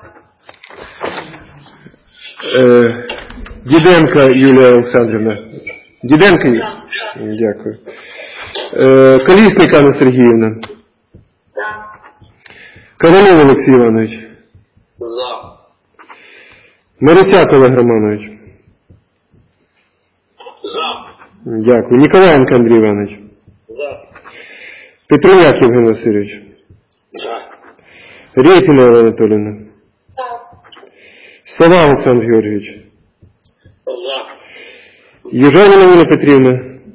Діденко Юлія Олександрівна. Діденко? Дякую. Колісник Анна Сергіївна. За. Ковалев Олексій Іванович. За. Марусяк Олег Романович. За. Дякую. Ніколаєнко Андрій Іванович. За. Петруняк Євген Васильович. За. Рєпіна Олена Анатоліївна. За. Сова Олександр Георгійович. За. Южаніна Ніна Петрівна.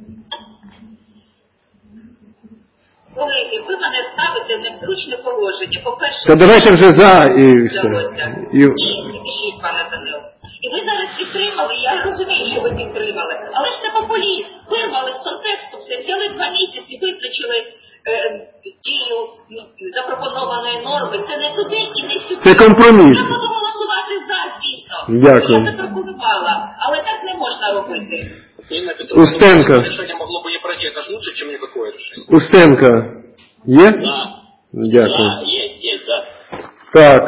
Колеги, ви мене ставите в незручне положення. По-перше, Та давайте вже за і все. Ні, підпишіть, пане Данило. І ви зараз підтримали, я розумію, що ви підтримали, але ж це популізм. Вирвали з контексту все, взяли 2 місяці, визначили дію запропонованої норми. Це не туди і не сюди. Це компроміс. Я буду голосувати за, звісно. Дякую. Я запропонувала, але так не можна робити. Инна Петровна, Устенко. решение могло бы не пройти. Это же лучше, чем никакое решение. Устенко. Є? За. Дякую. Есть, за. Так.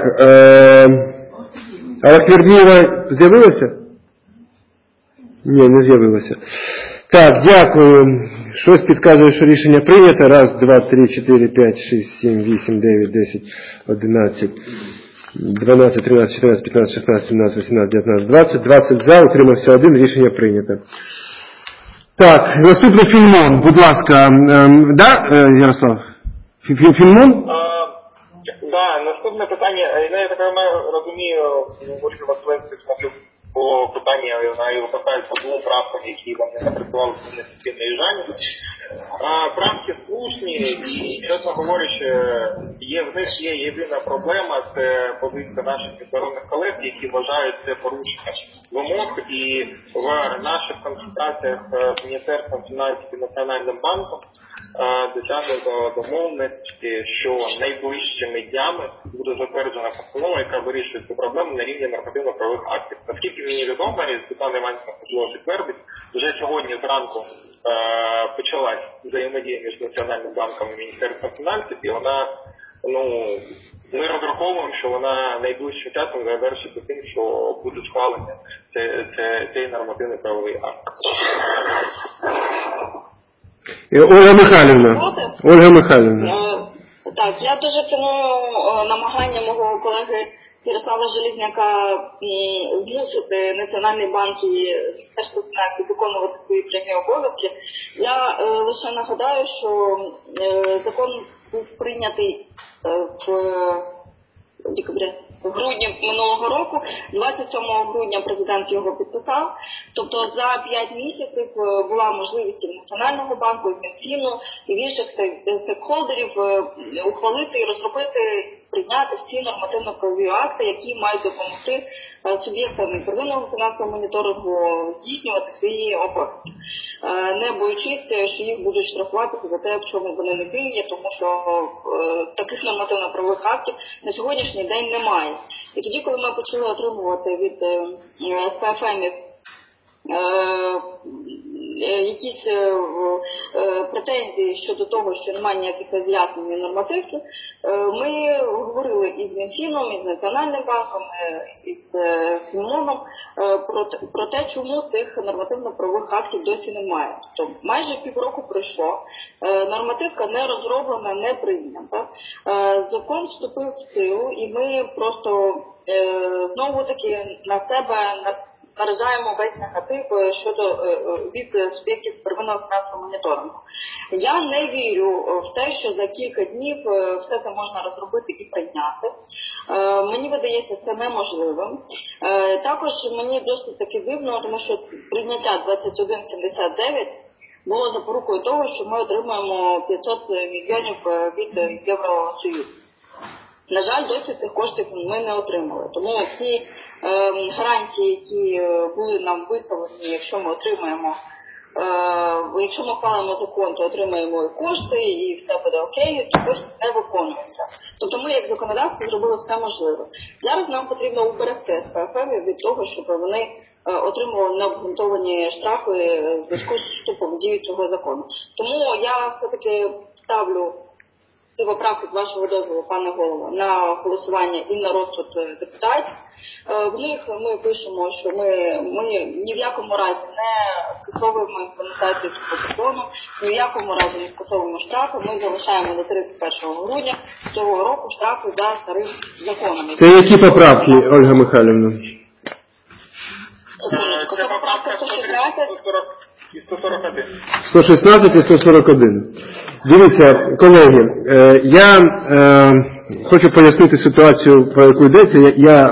Аллахвердієва з'явилася? Ні, не з'явилася. Так, дякую. Щось підказує, що рішення прийнято. 1, 2, 3, 4, 5, 6, 7, 8, 9, 10, 11, 12, 13, 14, 15, 16, 17, 18, 19, 20. 20 за, утримався 1, рішення прийнято. Так, наступний Фільмон, будь ласка. Да, Ярослав? Фільмон? Да, наступне питання, я так розумію, Ольга Василевська по питанні, вона його поставить по 2 правкам, які вони напрацювали в інвестиційній южані. Правки слушні, і, чесно говорячи, в них є єдина проблема, це позиція наших міжнародних колег, які вважають це порушення вимог, і в наших консультаціях з Міністерством фінансів і Національним банком досягнуто домовленості, що найближчими днями буде затверджена постанова, яка вирішує цю проблему на рівні нормативно-правових актів. Наскільки мені відомо, і Світлана Іванівна можливо підтвердить, вже сьогодні зранку почалась взаємодія між Національним банком і Міністерством фінансів, і вона ми розраховуємо, що вона найближчим часом завершиться тим, що буде схвалення цей нормативний правовий акт. Ольга Михайлівна. Так, я дуже ціную намагання мого колеги Ярослава Желізняка змусити Національний банк і Міністерство фінансів виконувати свої прямі обов'язки. Я лише нагадаю, що закон був прийнятий в грудні минулого року, 27 грудня президент його підписав. Тобто за 5 місяців була можливість і Національного банку, і Мінфіну, і інших стейкхолдерів ухвалити і розробити, прийняти всі нормативно-правові акти, які мають допомогти суб'єктам первинного фінансового моніторингу здійснювати свої обов'язки, не боючись, що їх будуть штрафувати за те, в чому вони не винні, тому що таких нормативно-правових актів на сьогоднішній день немає. І тоді, коли ми почали отримувати від СПФМів якісь претензії щодо того, що немає ніяких роз'яснень нормативки, ми говорили із Мінфіном, із Національним банком, із Фінмоном про те, чому цих нормативно-правових актів досі немає. Тобто майже півроку пройшло, нормативка не розроблена, не прийнята. Закон вступив в силу, і ми просто знову-таки на себе наражаємо весь негатив щодо від суб'єктів первинного фінансового моніторингу. Я не вірю в те, що за кілька днів все це можна розробити і прийняти. Мені видається це неможливим. Також мені досить таки дивно, тому що прийняття 2179 було запорукою того, що ми отримаємо 500 мільйонів від Євросоюзу. На жаль, досі цих коштів ми не отримали. Тому ці гарантії, які були нам виставлені, якщо ми отримаємо, якщо ми ухвалимо закон, то отримаємо і кошти, і все буде окей, то кошти не виконуються. Тобто ми, як законодавці, зробили все можливе. Зараз нам потрібно уберегти СПФМ від того, щоб вони отримували необґрунтовані штрафи в зв'язку з вступом в дію цього закону. Тому я все-таки ставлю ці поправки, з вашого дозволу, пане голово, на голосування і на розсуд депутатів. В них ми пишемо, що ми ні в якому разі не скасовуємо імплементацію цього закону, ні в якому разі не скасовуємо штрафи. Ми залишаємо до 31 грудня цього року штрафи за старим законом. Це які поправки, Ольга Михайлівна? Це поправка 116 і 141. 116 і 141. Дивіться, колеги, я хочу пояснити ситуацію, про яку йдеться. Я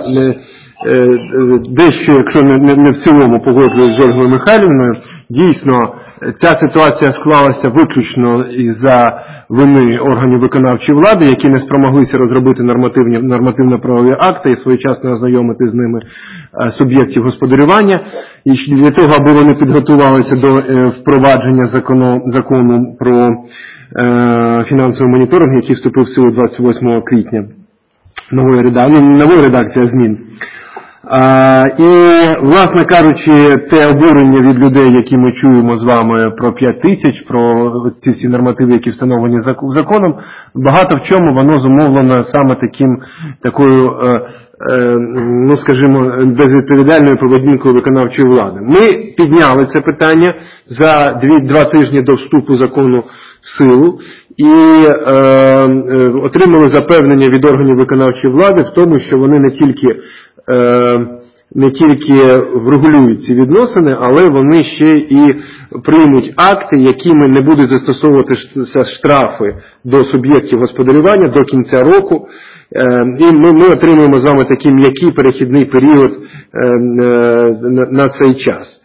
дещо, якщо не в цілому, погоджуюсь з Ольгою Михайлівною. Дійсно, ця ситуація склалася виключно із-за вини органів виконавчої влади, які не спромоглися розробити нормативно-правові акти і своєчасно ознайомити з ними суб'єктів господарювання. І для того, аби вони підготувалися до впровадження закону про фінансовий моніторинг, який вступив в силу 28 квітня, нової редакції змін. І, власне кажучи, те обурення від людей, які ми чуємо з вами про 5 тисяч, про ці всі нормативи, які встановлені законом, багато в чому воно зумовлено саме такою, ну скажімо, безвідповідальною поведінкою виконавчої влади. Ми підняли це питання за 2 тижні до вступу закону в силу і отримали запевнення від органів виконавчої влади в тому, що вони не тільки врегулюють ці відносини, але вони ще і приймуть акти, якими не будуть застосовуватися штрафи до суб'єктів господарювання до кінця року. І ми отримуємо з вами такий м'який перехідний період на цей час.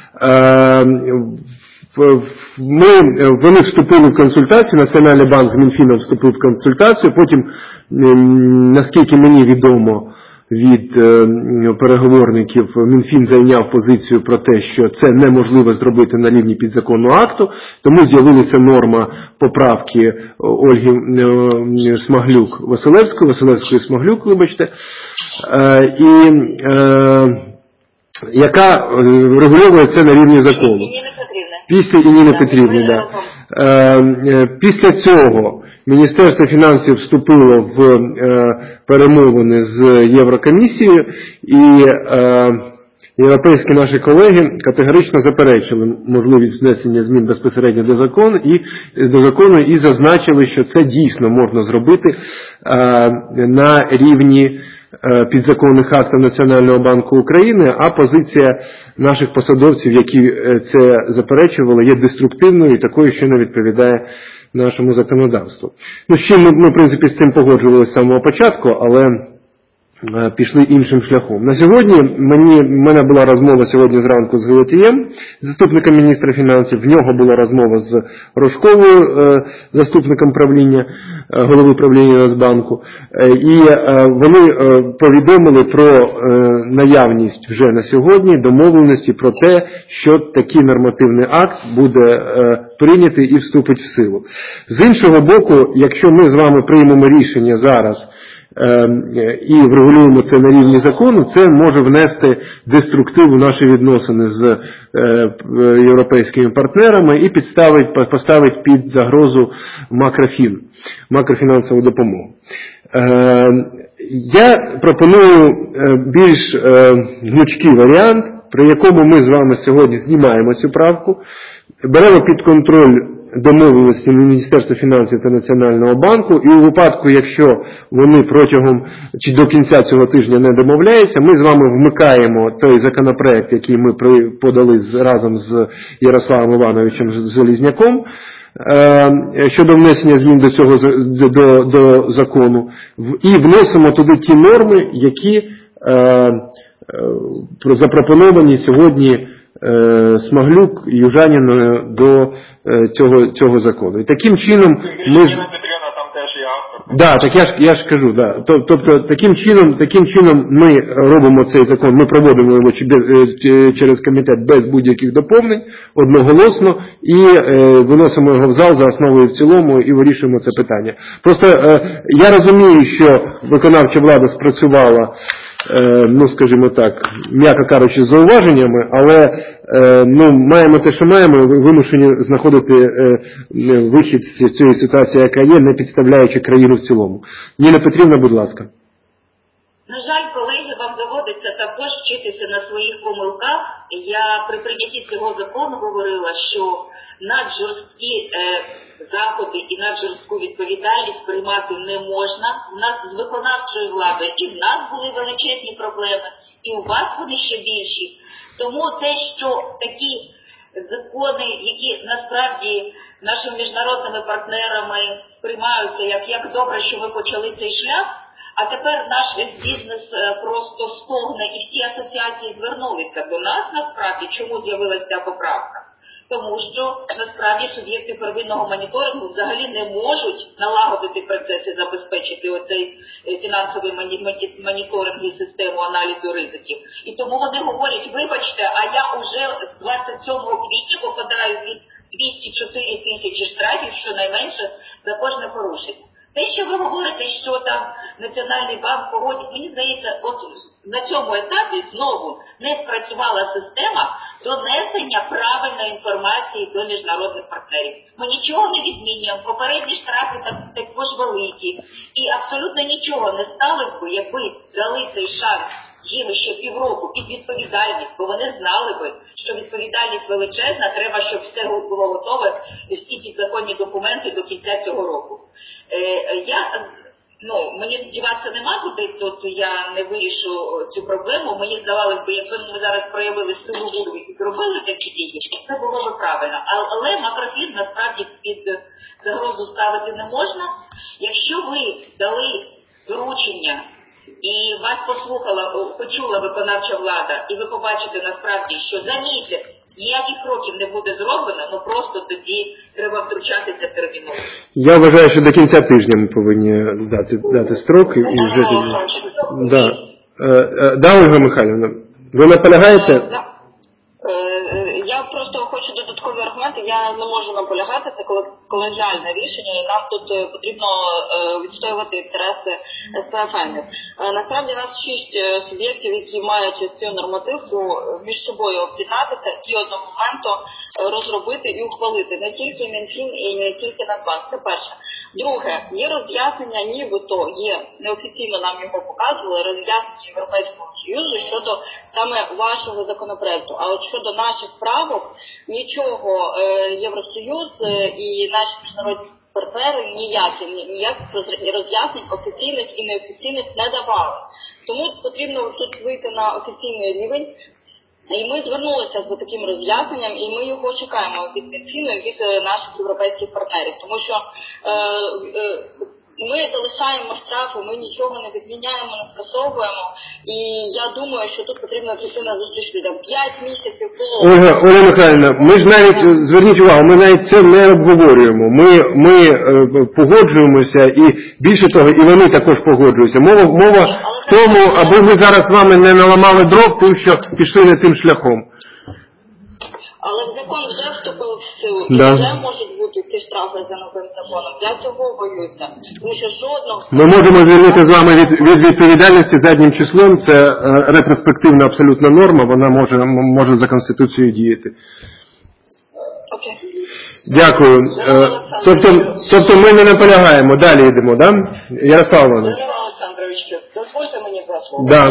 Вони вступили в консультацію, Національний банк з Мінфіном вступив в консультацію, потім, наскільки мені відомо, від переговорників Мінфін зайняв позицію про те, що це неможливо зробити на рівні підзаконного акту, тому з'явилася норма поправки Ольги Смаглюк, вибачте, яка регулює це на рівні закону. Після Інни Петрівни, да. Після цього Міністерство фінансів вступило в перемовини з Єврокомісією, і європейські наші колеги категорично заперечили можливість внесення змін безпосередньо до закону і зазначили, що це дійсно можна зробити на рівні підзаконних актів Національного банку України, а позиція наших посадовців, які це заперечували, є деструктивною і такою, що не відповідає нашому законодавству. Ну, ще ми, в принципі, з цим погоджувалися з самого початку, але пішли іншим шляхом. На сьогодні в мене була розмова сьогодні зранку з Галатієм, заступником міністра фінансів, в нього була розмова з Рожковою, заступником правління, голови правління Нацбанку, і вони повідомили про наявність вже на сьогодні домовленості про те, що такий нормативний акт буде прийнятий і вступить в силу. З іншого боку, якщо ми з вами приймемо рішення зараз і врегулюємо це на рівні закону, це може внести деструктив у наші відносини з європейськими партнерами і поставить під загрозу макрофінансову допомогу. Я пропоную більш гнучкий варіант, при якому ми з вами сьогодні знімаємо цю правку, беремо під контроль домовленості Міністерства фінансів та Національного банку, і у випадку, якщо вони протягом чи до кінця цього тижня не домовляються, ми з вами вмикаємо той законопроект, який ми подали разом з Ярославом Івановичем Железняком, щодо внесення змін до закону, і вносимо туди ті норми, які запропоновані сьогодні Смаглюк і Южаніною до цього закону. І таким чином ми да, так я ж кажу, да. Тобто таким чином ми робимо цей закон, ми проводимо його через комітет без будь-яких доповнень, одноголосно, і виносимо його в зал за основою в цілому і вирішуємо це питання. Просто я розумію, що виконавча влада спрацювала, ну, скажімо так, м'яко кажучи, з зауваженнями, але маємо те, що маємо, вимушені знаходити вихід з цієї ситуації, яка є, не підставляючи країну в цілому. Ніна Петрівна, будь ласка. На жаль, колеги, вам доводиться також вчитися на своїх помилках. Я при прийнятті цього закону говорила, що наджорсткі заходи і наджорстку відповідальність приймати не можна. У нас з виконавчою владою і в нас були величезні проблеми, і у вас вони ще більші. Тому те, що такі закони, які насправді нашими міжнародними партнерами сприймаються як добре, що ви почали цей шлях, а тепер наш весь бізнес просто стогне і всі асоціації звернулися до нас насправді, чому з'явилася ця поправка. Тому що насправді суб'єкти первинного моніторингу взагалі не можуть налагодити процеси, забезпечити оцей фінансовий моніторинг і систему аналізу ризиків. І тому вони говорять, вибачте, а я вже з 27 квітня попадаю від 204 тисячі штрафів, щонайменше, за кожне порушення. Те, що ви говорите, що там Національний банк погодить, мені здається, от на цьому етапі знову не спрацювала система донесення правильної інформації до міжнародних партнерів. Ми нічого не відмінюємо, попередні штрафи також великі. І абсолютно нічого не сталося би, якби дали цей шанс їм ще півроку під відповідальність, бо вони знали би, що відповідальність величезна, треба, щоб все було готове, всі підзаконні документи до кінця цього року. Мені діватися нема куди, тут я не вирішу цю проблему. Мені здавалось би, якби ми зараз проявили силу волі і зробили такі дії, це було би правильно. Але макрофін насправді під загрозу ставити не можна. Якщо ви дали доручення і вас почула виконавча влада, і ви побачите насправді, що за місяць ніяких кроків не буде зроблено, просто тоді треба втручатися терміново. Я вважаю, що до кінця тижня ми повинні дати строки. Да, Ольга Михайлівна, ви наполягаєте? Я просто хочу додаткові аргументи. Я не можу наполягати, це колегіальне рішення, і нам тут потрібно відстоювати інтереси СПФНів. Насправді у нас 6 суб'єктів, які мають цю нормативку, між собою об'єднатися і одномоментно розробити і ухвалити. Не тільки Мінфін і не тільки Нацбанк. Це перше. Друге, є роз'яснення, нібито є, неофіційно нам його показували, роз'яснення Європейського Союзу щодо саме вашого законопроекту. А от щодо наших правок, нічого Євросоюз і наші міжнародні партнери ніяких роз'яснень офіційних і неофіційних не давали. Тому потрібно тут вийти на офіційний рівень. І ми звернулися з таким роз'ясненням, і ми його чекаємо від Мінфіну і від наших європейських партнерів. Тому що ми залишаємо штрафи, ми нічого не відміняємо, не скасовуємо. І я думаю, що тут потрібно піти на зустріч людям. 5 місяців було. Ольга Михайлівна, ми ж навіть, зверніть увагу, ми навіть це не обговорюємо. Ми погоджуємося і більше того, і вони також погоджуються. Мова в тому, аби ми зараз з вами не наламали дров, тим, що пішли не тим шляхом. Але закон вже вступив в силу, і вже можуть бути ці штрафи за новим законом. Я цього боюся. Тому що жодного... Ми можемо звільнити з вами від відповідальності заднім числом. Це ретроспективна абсолютна норма, вона може за Конституцією діяти. Окей. Дякую. Тобто ми не наполягаємо. Далі йдемо, так? Да? Ярослав Іванович. Данило Олександрович, дозвольте мені 2 слова. Да.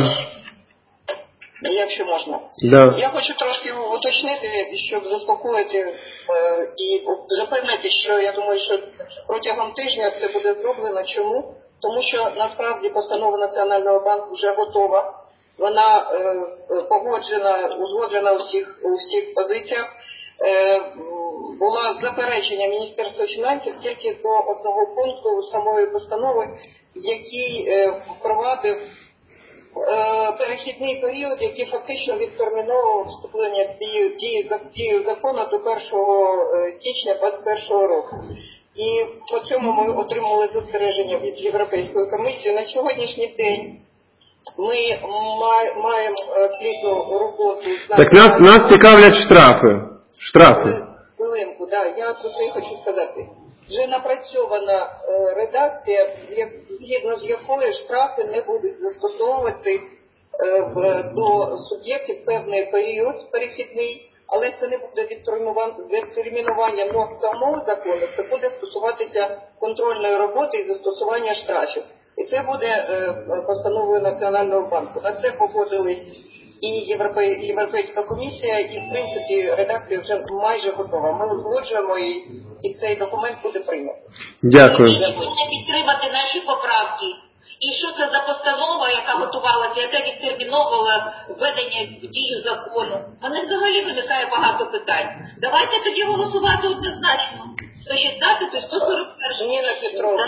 Якщо можна. Да. Я хочу трошки уточнити, щоб заспокоїти і запевнити, що я думаю, що протягом тижня це буде зроблено. Чому? Тому що насправді постанова Національного банку вже готова. Вона погоджена, узгоджена у всіх позиціях. Було заперечення Міністерства фінансів тільки до одного пункту самої постанови, який впровадив перехідний період, який фактично відтерміновував вступлення в дію закону до 1 січня 2021 року. І по цьому ми отримали застереження від Європейської комісії. На сьогоднішній день ми маємо плідну роботу. Так нас цікавлять штрафи. Хвилинку, я про це і хочу сказати. Вже напрацьована редакція, згідно з якою штрафи не будуть застосовуватися до суб'єктів певний період перехідний, але це не буде відтермінування норм самого закону, це буде стосуватися контрольної роботи і застосування штрафів. І це буде постановою Національного банку. На це погодились і Європейська комісія, і в принципі редакція вже майже готова. Ми узгоджуємо і цей документ буде прийнятий. Дякую. Можна підтримати наші поправки. І що це за постанова, яка готувалася, яка відтерміновувала введення в дію закону? У мене взагалі виникає багато питань. Давайте тоді голосувати однозначно. 116, то 141. Ніна Петровна,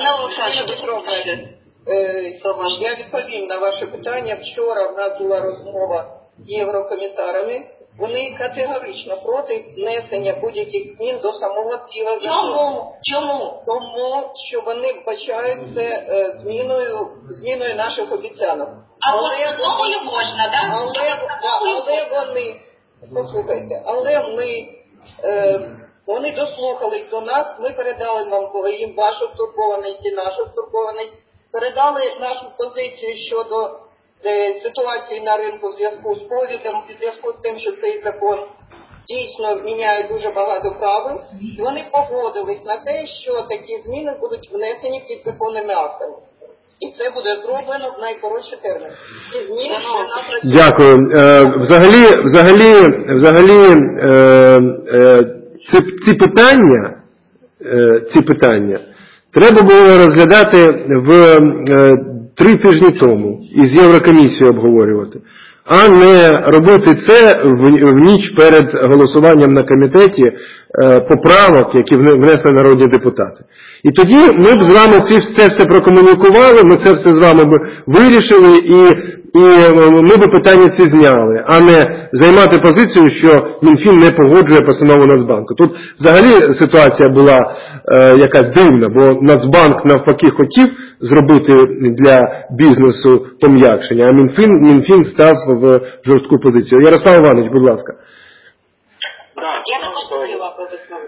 я відповім на ваше питання. Вчора в нас була розмова з єврокомісарами. Вони категорично проти внесення будь-яких змін до самого тіла закону. Чому? Тому, що вони вбачають це зміною наших обіцянок. А постановою можна, так? Але вони, послухайте, вони дослухались до нас, ми передали їм вашу стурбованість і нашу стурбованість, передали нашу позицію щодо ситуації на ринку в зв'язку з ковідом, в зв'язку з тим, що цей закон дійсно міняє дуже багато правил, і вони погодились на те, що такі зміни будуть внесені підзаконними актами. І це буде зроблено в найкоротші терміни. Ці зміни вже напрацюють. Дякую. Взагалі, ці питання треба було розглядати 3 тижні тому і з Єврокомісією обговорювати, а не робити це в ніч перед голосуванням на комітеті поправок, які внесли народні депутати. І тоді ми б з вами це все прокомунікували, ми це все з вами б вирішили і ми б питання ці зняли, а не займати позицію, що Мінфін не погоджує постанову Нацбанку. Тут взагалі ситуація була якась дивна, бо Нацбанк навпаки хотів зробити для бізнесу пом'якшення, а Мінфін став в жорстку позицію. Ярослав Іванович, будь ласка. Я не можу висловитися.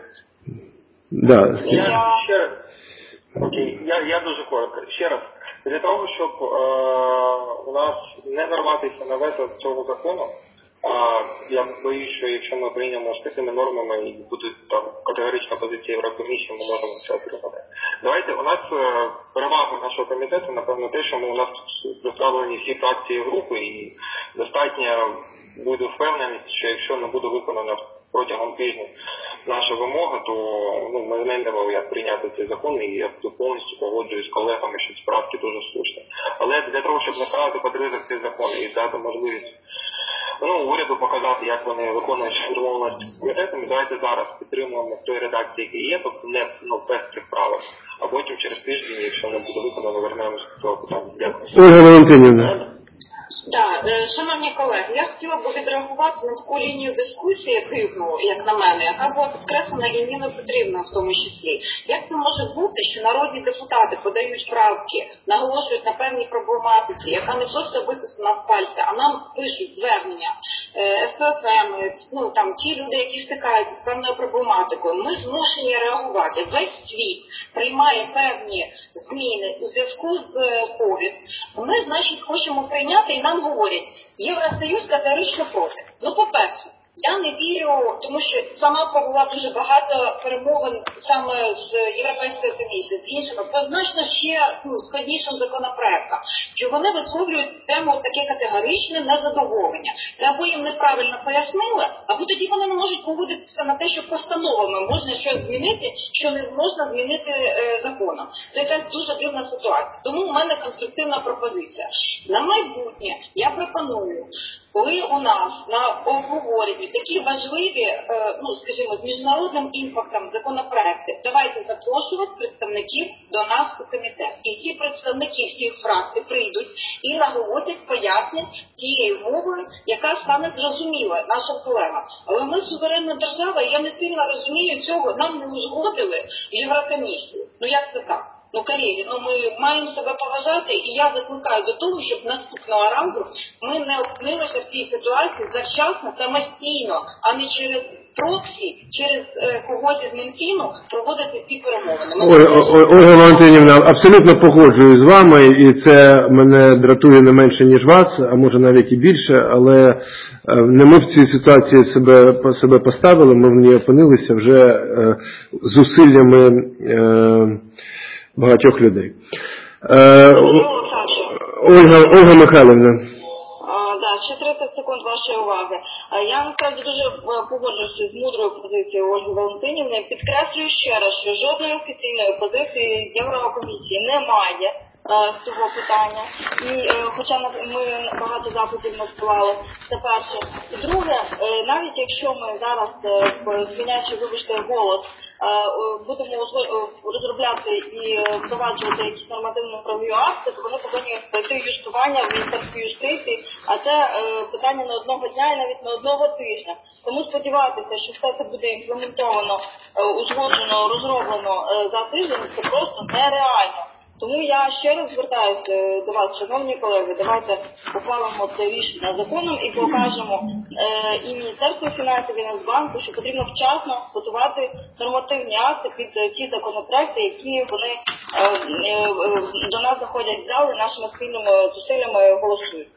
Я дуже коротко. Ще раз. Для того, щоб у нас не нарватися на вето цього закону, я боюсь, що якщо ми приймемо з такими нормами і буде там категорична позиція Єврокомісії, ми можемо це отримати. Давайте, у нас перевага нашого комітету, напевно, те, що у нас представлені всі фракції групи, і достатньо буде впевненість, що якщо не буде виконано протягом тижня наша вимога, то ми знайдемо, як прийняти цей закон, і я тут повністю погоджуюсь з колегами, що справки дуже слушні. Але для того, щоб не вкрати під ризик цей закон і дати можливість уряду показати, як вони виконують домовленості з комітетами, давайте зараз підтримуємо в той редакції, які є, тобто не без цих правил, а потім через тиждень, якщо не буде виконано, вернемося до цього питання. Дякую. Ольга Валентинівна. Так, шановні колеги, я хотіла б відреагувати на таку лінію дискусії дивну, як на мене, яка була підкреслена і Ніною Петрівною в тому числі. Як це може бути, що народні депутати подають правки, наголошують на певній проблематиці, яка не просто висосана з пальця, а нам пишуть звернення, СПЦМ, ті люди, які стикаються з певною проблематикою. Ми змушені реагувати. Весь світ приймає певні зміни у зв'язку з ковід. Ми, значить, хочемо прийняти, і нам говорять, Євросоюз категорично проти. По-перше, я не вірю, тому що сама провела дуже багато перемовин саме з Європейською комісією, з іншими, позначно ще складнішим законопроектом, що вони висловлюють прямо таке категоричне незадоволення. Це або їм неправильно пояснили, або тоді вони не можуть погодитися на те, що постановами можна щось змінити, що не можна змінити законом. Це якась дуже дивна ситуація. Тому у мене конструктивна пропозиція. На майбутнє я пропоную, коли у нас на обговоренні такі важливі, скажімо, з міжнародним імпактом законопроекти, давайте запрошувати представників до нас у комітет. І всі представники всіх фракцій прийдуть і наголосять пояснень тією мовою, яка стане зрозуміла нашим колегам. Але ми суверенна держава, і я не сильно розумію цього, нам не узгодили в Єврокомісії. Як це так? Колеги, ми маємо себе поважати, і я закликаю до того, щоб наступного разу ми не опинилися в цій ситуації завчасно, самостійно, а не через проксі, через когось із Мінфіну проводити ці перемовини. Ольга Валентинівна, абсолютно погоджуюсь з вами, і це мене дратує не менше, ніж вас, а може навіть і більше, але не ми в цій ситуації себе поставили, ми в ній опинилися вже зусиллями багатьох людей. Ольга Михайлівна. Ще 30 секунд вашої уваги. Я насправді дуже погоджуюся з мудрою позицією Ольги Валентинівни. Підкреслюю ще раз, що жодної офіційної позиції Єврокомісії немає з цього питання. І хоча ми багато запитів надсилали, це перше. І друге, навіть якщо ми зараз, звиняючи, вибачте, голос, будемо розробляти і впроваджувати якісь нормативно-правові акти, то вони повинні пройти юстування в Міністерстві юстиції, а це питання не одного дня і навіть не одного тижня. Тому сподіватися, що все це буде імплементовано, узгоджено, розроблено за тиждень, це просто нереально. Тому я ще раз звертаюся до вас, шановні колеги, давайте ухвалимо це рішення законом і покажемо і Міністерству фінансів, і Нацбанку, що потрібно вчасно готувати нормативні акти під ті законопроекти, які вони до нас заходять в зал і нашими спільними зусиллями голосують.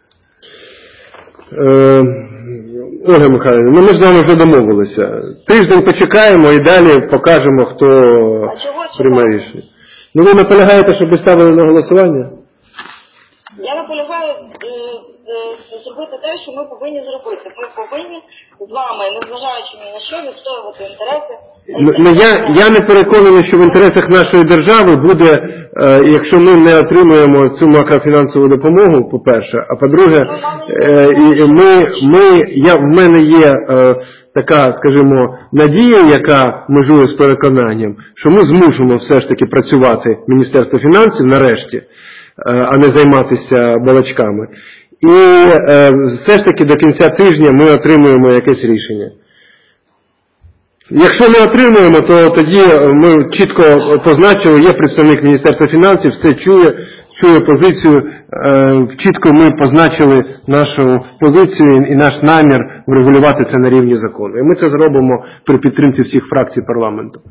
Ольга Михайлівна, ми з вами вже домовилися. Тиждень почекаємо і далі покажемо, хто приймає рішення. Ви наполягаєте, щоб ви ставили на голосування? Я наполягаю зробити те, що ми повинні зробити. Ми повинні з вами, незважаючи ні на що, відстоювати інтереси. Я не переконаний, що в інтересах нашої держави буде, якщо ми не отримуємо цю макрофінансову допомогу, по-перше, а по-друге, в мене є така, скажімо, надія, яка межує з переконанням, що ми змусимо все ж таки працювати Міністерство фінансів нарешті, а не займатися балачками. І все ж таки до кінця тижня ми отримуємо якесь рішення. Якщо не отримуємо, то тоді ми чітко позначили, є представник Міністерства фінансів, все чує позицію, чітко ми позначили нашу позицію і наш намір врегулювати це на рівні закону. І ми це зробимо при підтримці всіх фракцій парламенту.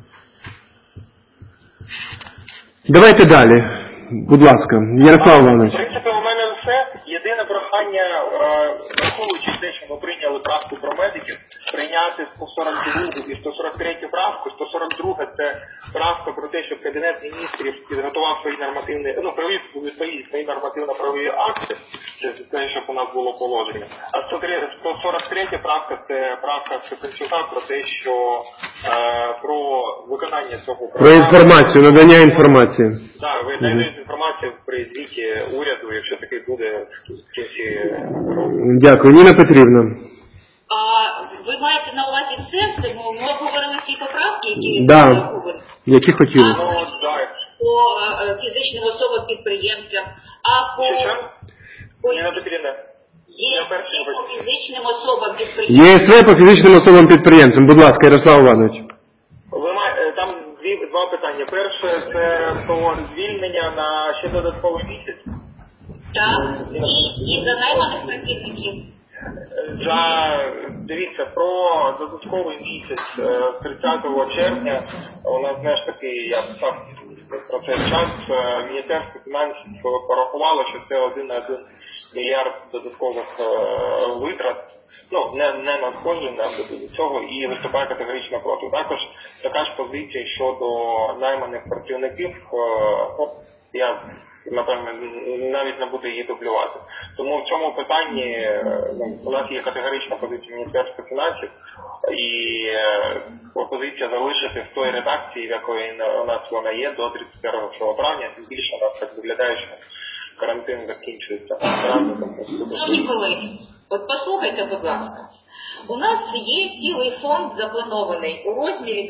Давайте далі. Будь ласка, Ярослав Іванович. В принципі, у мене все. Єдине прохання, враховуючи те, що ми прийняли правку про медиків, прийняти 142 і 143 правку. 142 це правка про те, щоб Кабінет міністрів підготував свої нормативні, провів свої нормативно-правові акти, це щоб у нас було положення. А 143 правка, це правка Стефанчука про те, що про виконання цього Про інформацію, надання інформації. Так, ви даєте інформацію при звіті уряду, якщо такий буде в кінці року. Дякую. Ніна Петрівна. А ви маєте на увазі все? Ми обговорили ці поправки, які які хотіли. По фізичним особам-підприємцям, а по... Ніна Петрівна. ЄСВ по фізичним особам-підприємцям. ЄСВ по фізичним особам-підприємцям. Будь ласка, Ярослав Іванович. Там два питання. Перше, це про звільнення на ще додатковий місяць. Так, і за найманих працівників. Дивіться, про додатковий місяць 30 червня у нас знаєш такий, я писав про цей час, Міністерство фінансів порахувало, що це 1,1 мільярд додаткових витрат. Не надходжень до цього і виступає категорично проти. Також така ж позиція щодо найманих працівників, я, напевно, навіть не буду її дублювати. Тому в цьому питанні у нас є категорична позиція Міністерства фінансів і пропозиція залишити в той редакції, в якої у нас вона є, до 31 травня, тим більше у нас так виглядає, що карантин закінчується. Шановні колеги, от послухайте, будь ласка, у нас є цілий фонд запланований у розмірі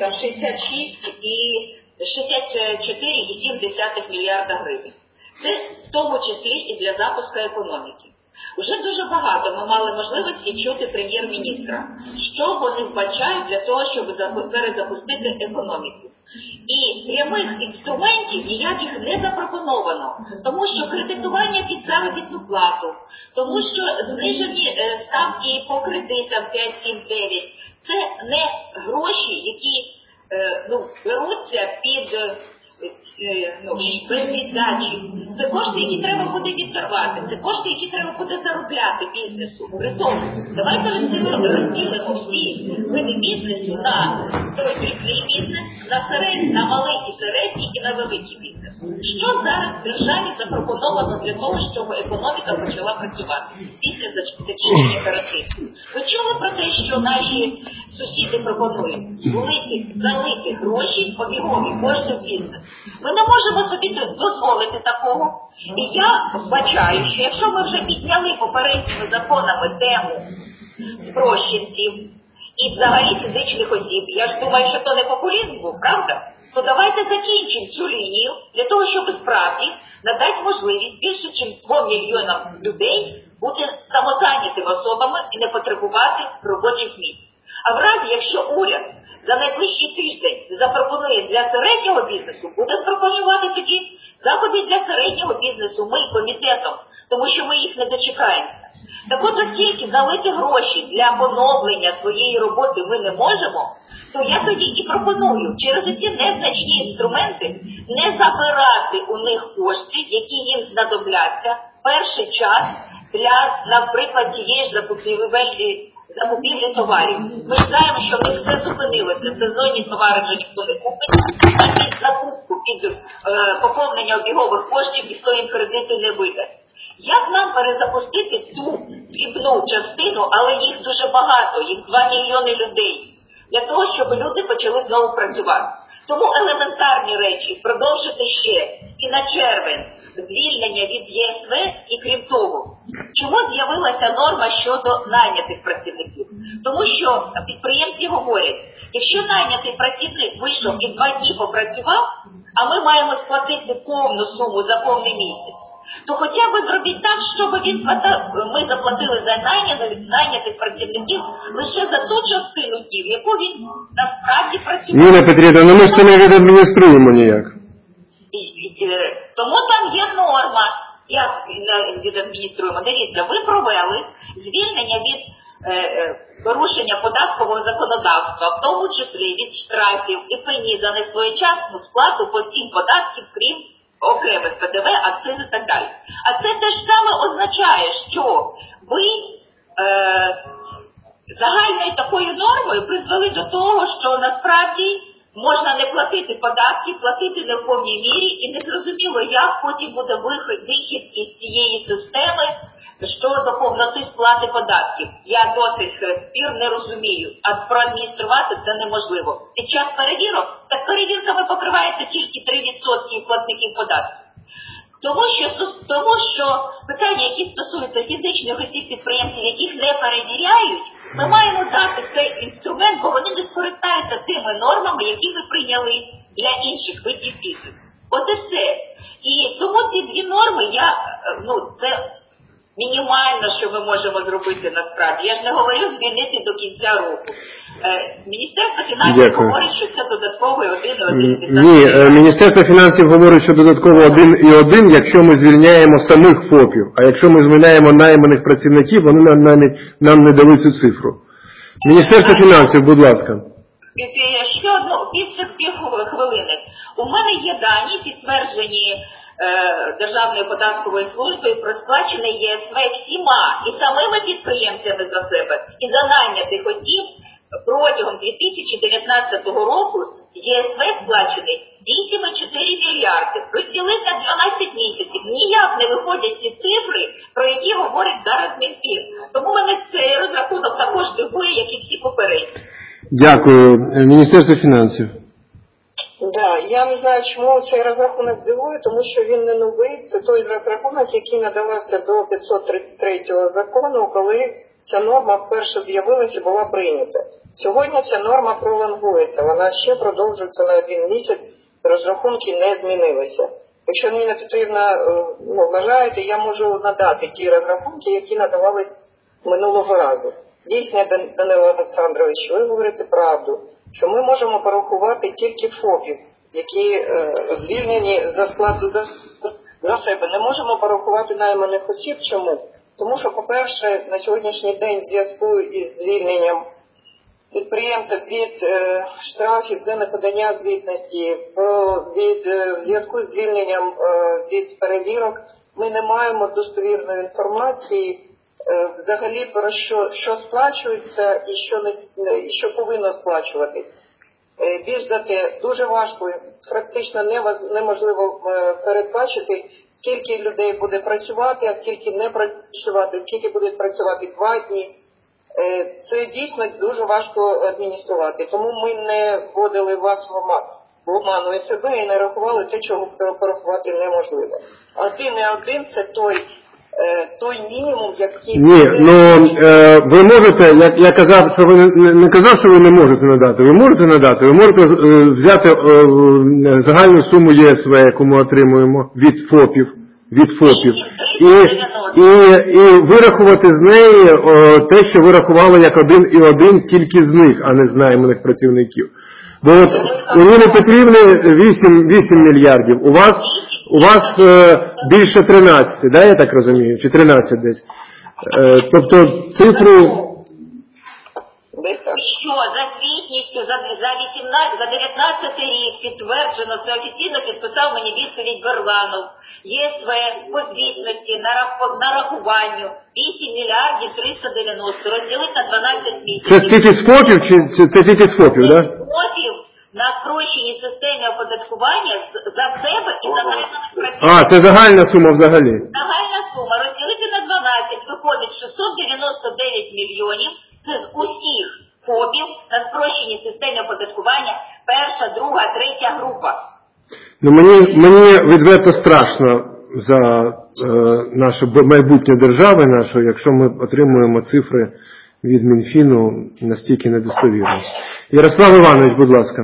64,7 мільярда гривень. Це в тому числі і для запуску економіки. Уже дуже багато ми мали можливості чути прем'єр-міністра, що вони вбачають для того, щоб перезапустити економіку. І прямих інструментів ніяких не запропоновано, тому що кредитування під заробітну плату, тому що знижені ставки по кредитам 5, 7, 9 – це не гроші, які беруться без віддачі. Це кошти, які треба буде віддавати, це кошти, які треба буде заробляти бізнесу. При тому, давайте розділимо всі види бізнесу на той дрібний бізнес, на малий і середній і на великий бізнес. Що зараз в державі запропоновано для того, щоб економіка почала працювати після закінчення карантину? Ви чули про те, що наші сусіди пропонують залити гроші, обігові кошти в бізнес? Ми не можемо собі дозволити такого. І я вбачаю, що якщо ми вже підняли попередніми законами тему спрощенців і взагалі фізичних осіб, я ж думаю, що то не популізм був, правда? То давайте закінчимо цю лінію для того, щоб справді надати можливість більше, ніж 2 мільйонам людей бути самозайнятими особами і не потребувати робочих місць. А в разі, якщо уряд за найближчий тиждень запропонує для середнього бізнесу, буде пропонувати тоді заходи для середнього бізнесу ми комітетом, тому що ми їх не дочекаємося. Так от, оскільки залити гроші для поновлення своєї роботи ми не можемо, то я тоді і пропоную через ці незначні інструменти не забирати у них кошти, які їм знадобляться перший час для, наприклад, тієї ж закупівлі товарів. Ми знаємо, що в них все зупинилося. Сезонні товари вже ніхто не купить, а під закупку, під поповнення обігових коштів ніхто їм кредити не видасть. Як нам перезапустити ту дрібну частину, але їх дуже багато, їх 2 мільйони людей, для того, щоб люди почали знову працювати? Тому елементарні речі продовжити ще і на червень звільнення від ЄСВ, і крім того, чому з'явилася норма щодо найнятих працівників? Тому що підприємці говорять, якщо найнятий працівник вийшов і 2 дні попрацював, а ми маємо сплатити повну суму за повний місяць, то хоча б зробіть так, щоб ми заплатили за найнятих працівників лише за ту частину днів, яку він насправді працював. Ніна Петрівна, ми ж це не відадмініструємо ніяк. Тому там є норма, як відадмініструємо. Дивіться, ви провели звільнення від порушення податкового законодавства, в тому числі від штрафів і пені за несвоєчасну сплату по всім податкам, крім окремих ПДВ, акциз і так далі. А це те ж саме означає, що ви загальною такою нормою призвели до того, що насправді можна не платити податки, платити не в повній мірі, і не зрозуміло, як потім буде вихід із цієї системи щодо повноти сплати податків. Я до сих пір не розумію, а проадмініструвати це неможливо. Під час перевірок, так перевірками покривається тільки 3% платників податків. Тому що питання, які стосуються фізичних осіб підприємців, яких не перевіряють, ми маємо дати цей інструмент, бо вони не скористаються тими нормами, які ви прийняли для інших видів бізнесу. От і все. І тому ці дві норми, це мінімально, що ми можемо зробити насправді. Я ж не говорю звільнити до кінця року. Міністерство фінансів говорить, що це додатковий 1,1. Ні, Міністерство фінансів говорить, що додатково 1,1, якщо ми звільняємо самих ФОПів. А якщо ми звільняємо найманих працівників, вони нам не дали цю цифру. Міністерство фінансів, будь ласка. Ще одну, пів хвилини. У мене є дані, підтверджені Державною податковою службою про сплачене ЄСВ всіма і самими підприємцями за себе, і за найнятих осіб протягом 2019 року ЄСВ сплачений 8,4 мільярди. Розділити на 12 місяців. Ніяк не виходять ці цифри, про які говорить зараз Мінфін. Тому мене цей розрахунок також дивує, як і всі попередні. Дякую. Міністерство фінансів. Да, я не знаю, чому цей розрахунок дивує, тому що він не новий. Це той розрахунок, який надавався до 533 закону, коли ця норма вперше з'явилася і була прийнята. Сьогодні ця норма пролонгується, вона ще продовжується на 1 місяць, розрахунки не змінилися. Якщо Ніна Петрівна вважаєте, я можу надати ті розрахунки, які надавались минулого разу. Дійсно, Данило Олександрович, ви говорите правду, що ми можемо порахувати тільки ФОПів, які звільнені за сплату за себе. Не можемо порахувати найманих осіб. Чому? Тому що, по-перше, на сьогоднішній день в зв'язку із звільненням підприємців від штрафів за неподання звітності, в зв'язку з звільненням від перевірок, ми не маємо достовірної інформації взагалі про що сплачується і що повинно сплачуватись. Більш за те, дуже важко, практично неможливо передбачити, скільки людей буде працювати, а скільки не працювати, скільки будуть працювати 2 дні. Це дійсно дуже важко адмініструвати. Тому ми не вводили вас в оману і себе і не рахували те, чого порахувати неможливо. 1,1 – це той мінімум, який... Ні, ви можете, я казав, що ви не казав, що ви не можете надати. Ви можете надати, ви можете взяти загальну суму ЄСВ, яку ми отримуємо від ФОПів, і вирахувати з неї те, що ви рахували як 1,1 тільки з них, а не з найманих працівників. Бо от у Ніни Петрівни 8 мільярдів, у вас більше 13, да, я так розумію, чи 13 десь. Тобто цифру... Що за звітністю за 19 рік підтверджено, це офіційно підписав мені відповідь Берланов, ЄСВ по звітності на рахуванню 8 мільярдів 390, розділити на 12 місяців. Це тільки з ФОПів, чи це тільки з ФОПів, так? З ФОПів на спрощеній системі оподаткування за себе і за найманих працівників. Це загальна сума взагалі. Загальна сума розділити на 12 виходить 699 мільйонів. Це з усіх ФОПів на спрощеній системі оподаткування перша, друга, третя група. Мені відверто страшно за нашу майбутнє держави нашої, якщо ми отримуємо цифри від Мінфіну настільки недостовірні. Ярослав Іванович, будь ласка.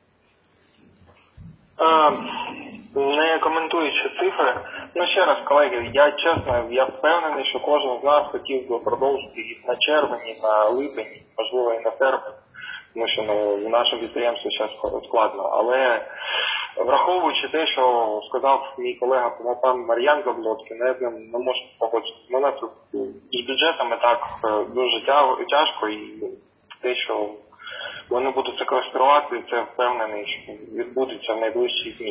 Не коментуючи цифри, ще раз, колеги, я впевнений, що кожен з нас хотів би продовжити їх на червень, на липень, можливо і на серпень, тому що в нашому підприємстві зараз складно. Але враховуючи те, що сказав мій колега пан Мар'ян Заблоцький, я з ним не можу погодитися. У нас з бюджетами так дуже тяжко, і те, що вони будуть секвеструвати, це впевнений, що відбудеться в найближчі дні.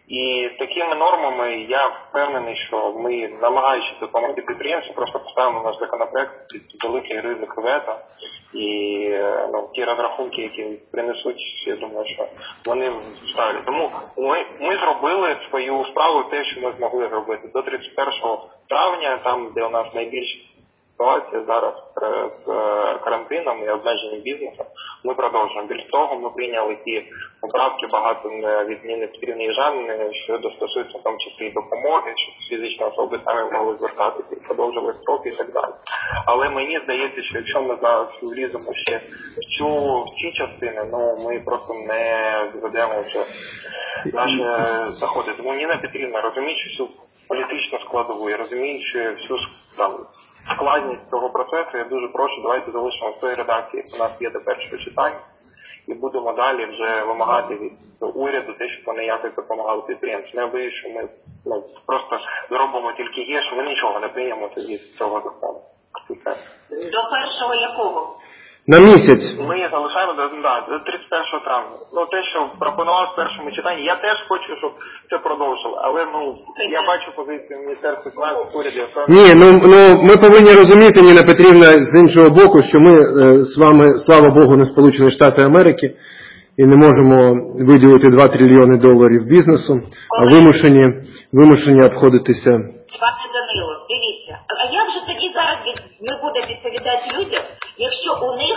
І такими нормами я впевнений, що ми, намагаючись допомогти підприємцям, просто поставимо наш законопроект під великий ризик вето. І ті розрахунки, які принесуть, я думаю, що вони ставлять. Тому ми зробили свою справу те, що ми змогли зробити. До 31 травня, там, де у нас найбільша ситуація зараз з карантином і обмеженням бізнесу, ми продовжуємо. Більш того, ми прийняли ті поправки, багато відміни потрібні жанри, що стосуються в тому числі і допомоги, щоб фізичні особи самі могли звертатися і продовжили строки і так далі. Але мені здається, що якщо ми зараз вліземо ще в ці частини, ми просто не зведемо вже наші заходи. Тому Ніна Петрівна, розуміючи всю політичну складову і розуміючи всю складність цього процесу, я дуже прошу, давайте залишимо в той редакції, як у нас є до першого читання, і будемо далі вже вимагати від уряду те, щоб вони якось допомагали підприємцям. Я боюсь, що ми просто зробимо тільки гірше, ми нічого не приймемо тоді з цього закону. До першого якого? На місяць. Ми залишаємо до 31 травня. Те, що пропонував в першому читанні, я теж хочу, щоб це продовжили. Але я бачу позицію Міністерства фінансів, уряду. Ні, ми повинні розуміти, Ніна Петрівна, з іншого боку, що ми з вами, слава Богу, не Сполучені Штати Америки і не можемо виділити $2 трильйони бізнесу, а вимушені обходитися. Пане Данило, дивіться, а як же тоді зараз ми будемо відповідати людям, якщо у них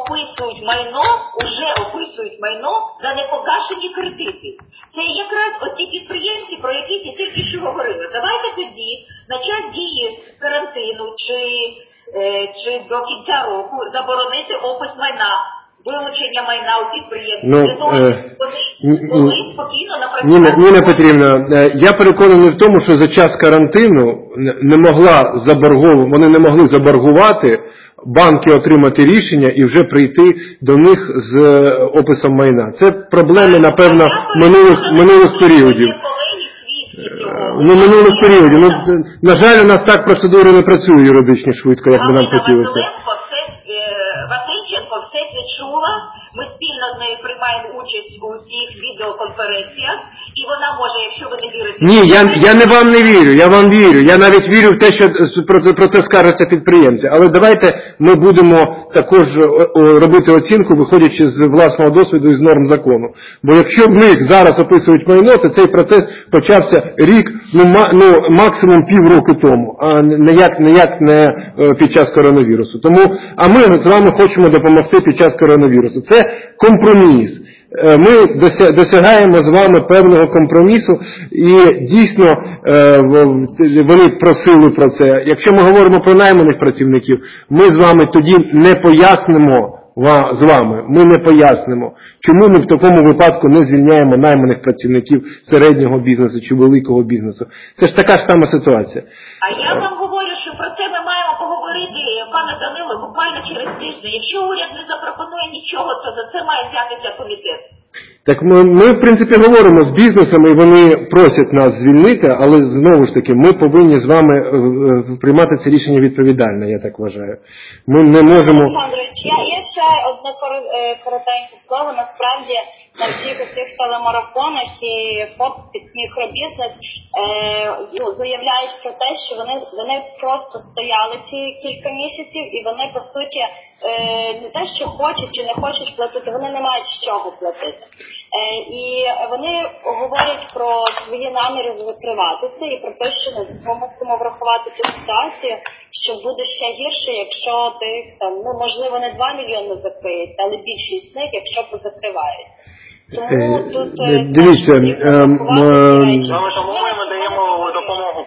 уже описують майно за непогашені кредити? Це якраз оці підприємці, про яких я тільки що говорила. Давайте тоді на час дії карантину чи до кінця року заборонити опис майна, вилучення майна у підприємців, для того, щоб вони спокійно напрацювати. Ніна Петрівна, я переконаний в тому, що за час карантину вони не могли заборгувати, банки отримати рішення і вже прийти до них з описом майна. Це проблеми, напевно, минулих періодів. На жаль, у нас так процедури не працюють юридично швидко, як би нам хотілося. Васильченко все це чула, ми спільно з нею приймаємо участь у цих відеоконференціях, і вона може, якщо ви не вірите... Ні, я не вам не вірю, я вам вірю. Я навіть вірю в те, що про це скаржаться підприємці. Але давайте ми будемо також робити оцінку, виходячи з власного досвіду і з норм закону. Бо якщо в них зараз описують майно, то цей процес почався рік, максимум півроку тому, а ніяк не під час коронавірусу. А ми з вами хочемо допомогти під час коронавірусу. Це компроміс. Ми досягаємо з вами певного компромісу і дійсно вони просили про це. Якщо ми говоримо про найманих працівників, ми з вами тоді не пояснимо ми не пояснимо, чому ми в такому випадку не звільняємо найманих працівників середнього бізнесу чи великого бізнесу. Це ж така ж сама ситуація. А я вам говорю, що про це ми маємо поговорити, пане Данило, буквально через тиждень. Якщо уряд не запропонує нічого, то за це має взятися комітет. Так ми, в принципі, говоримо з бізнесом, і вони просять нас звільнити, але, знову ж таки, ми повинні з вами приймати це рішення відповідально, я так вважаю. Ми не можемо... Олександрович, є ще одне коротеньке слово. Насправді, на всіх цих телемарафонах і ФОП під мікробізнес заявляють про те, що вони просто стояли ці кілька місяців, і вони, по суті, не те, що хочуть чи не хочуть платити, вони не мають з чого платити. І вони говорять про свої наміри закриватися і про те, що ми мусимо врахувати ту ситуацію, що буде ще гірше, якщо тих можливо не 2 мільйони закриють, але більшість з них, якщо позакривають. Тому тут дивіться, чому ми даємо допомогу?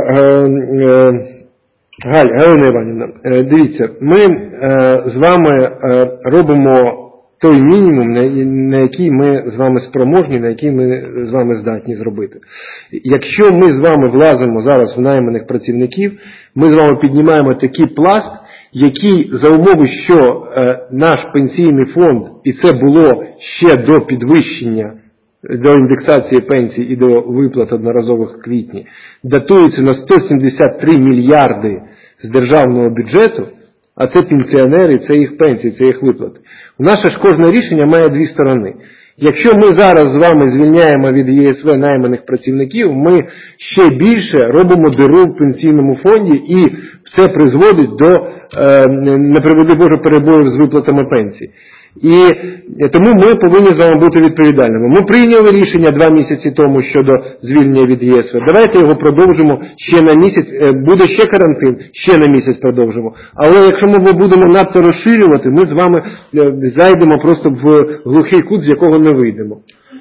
Галина Іванівна, дивіться, ми з вами робимо той мінімум, на який ми з вами спроможні, на який ми з вами здатні зробити. Якщо ми з вами влазимо зараз в найманих працівників, ми з вами піднімаємо такий пласт, який за умови, що наш пенсійний фонд, і це було ще до підвищення, до індексації пенсій і до виплат одноразових в квітні, датується на 173 мільярди з державного бюджету, а це пенсіонери, це їх пенсії, це їх виплати. У нас ж кожне рішення має дві сторони. Якщо ми зараз з вами звільняємо від ЄСВ найманих працівників, ми ще більше робимо диру в пенсійному фонді, і це призводить до, не приведи Боже, перебоїв з виплатами пенсій. І тому ми повинні з вами бути відповідальними. Ми прийняли рішення 2 місяці тому щодо звільнення від ЄСВ. Давайте його продовжимо ще на місяць. Буде ще карантин, ще на місяць продовжимо. Але якщо ми будемо надто розширювати, ми з вами зайдемо просто в глухий кут, з якого не вийдемо.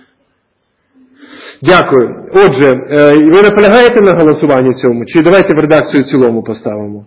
Дякую. Отже, ви наполягаєте на голосуванні цьому? Чи давайте в редакцію в цілому поставимо?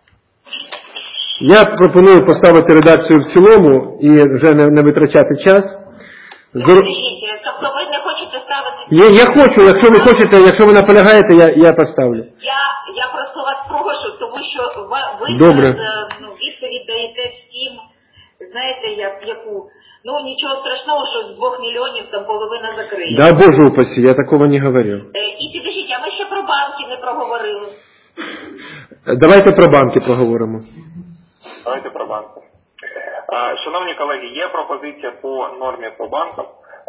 Я пропоную поставити редакцію в цілому і вже не витрачати час. Скажіть, тобто ви не хочете ставити... Я хочу, якщо ви хочете, якщо ви наполягаєте, я поставлю. Я просто вас прошу, тому що ви відповідь даєте всім, знаєте, яку... Ну, нічого страшного, що з 2 мільйонів там половина закриє. Да, Боже упаси, я такого не говорив. І підождіть, а ми ще про банки не проговорили. Давайте про банки поговоримо. Давайте про банки. Шановні колеги, є пропозиція по нормі по банкам.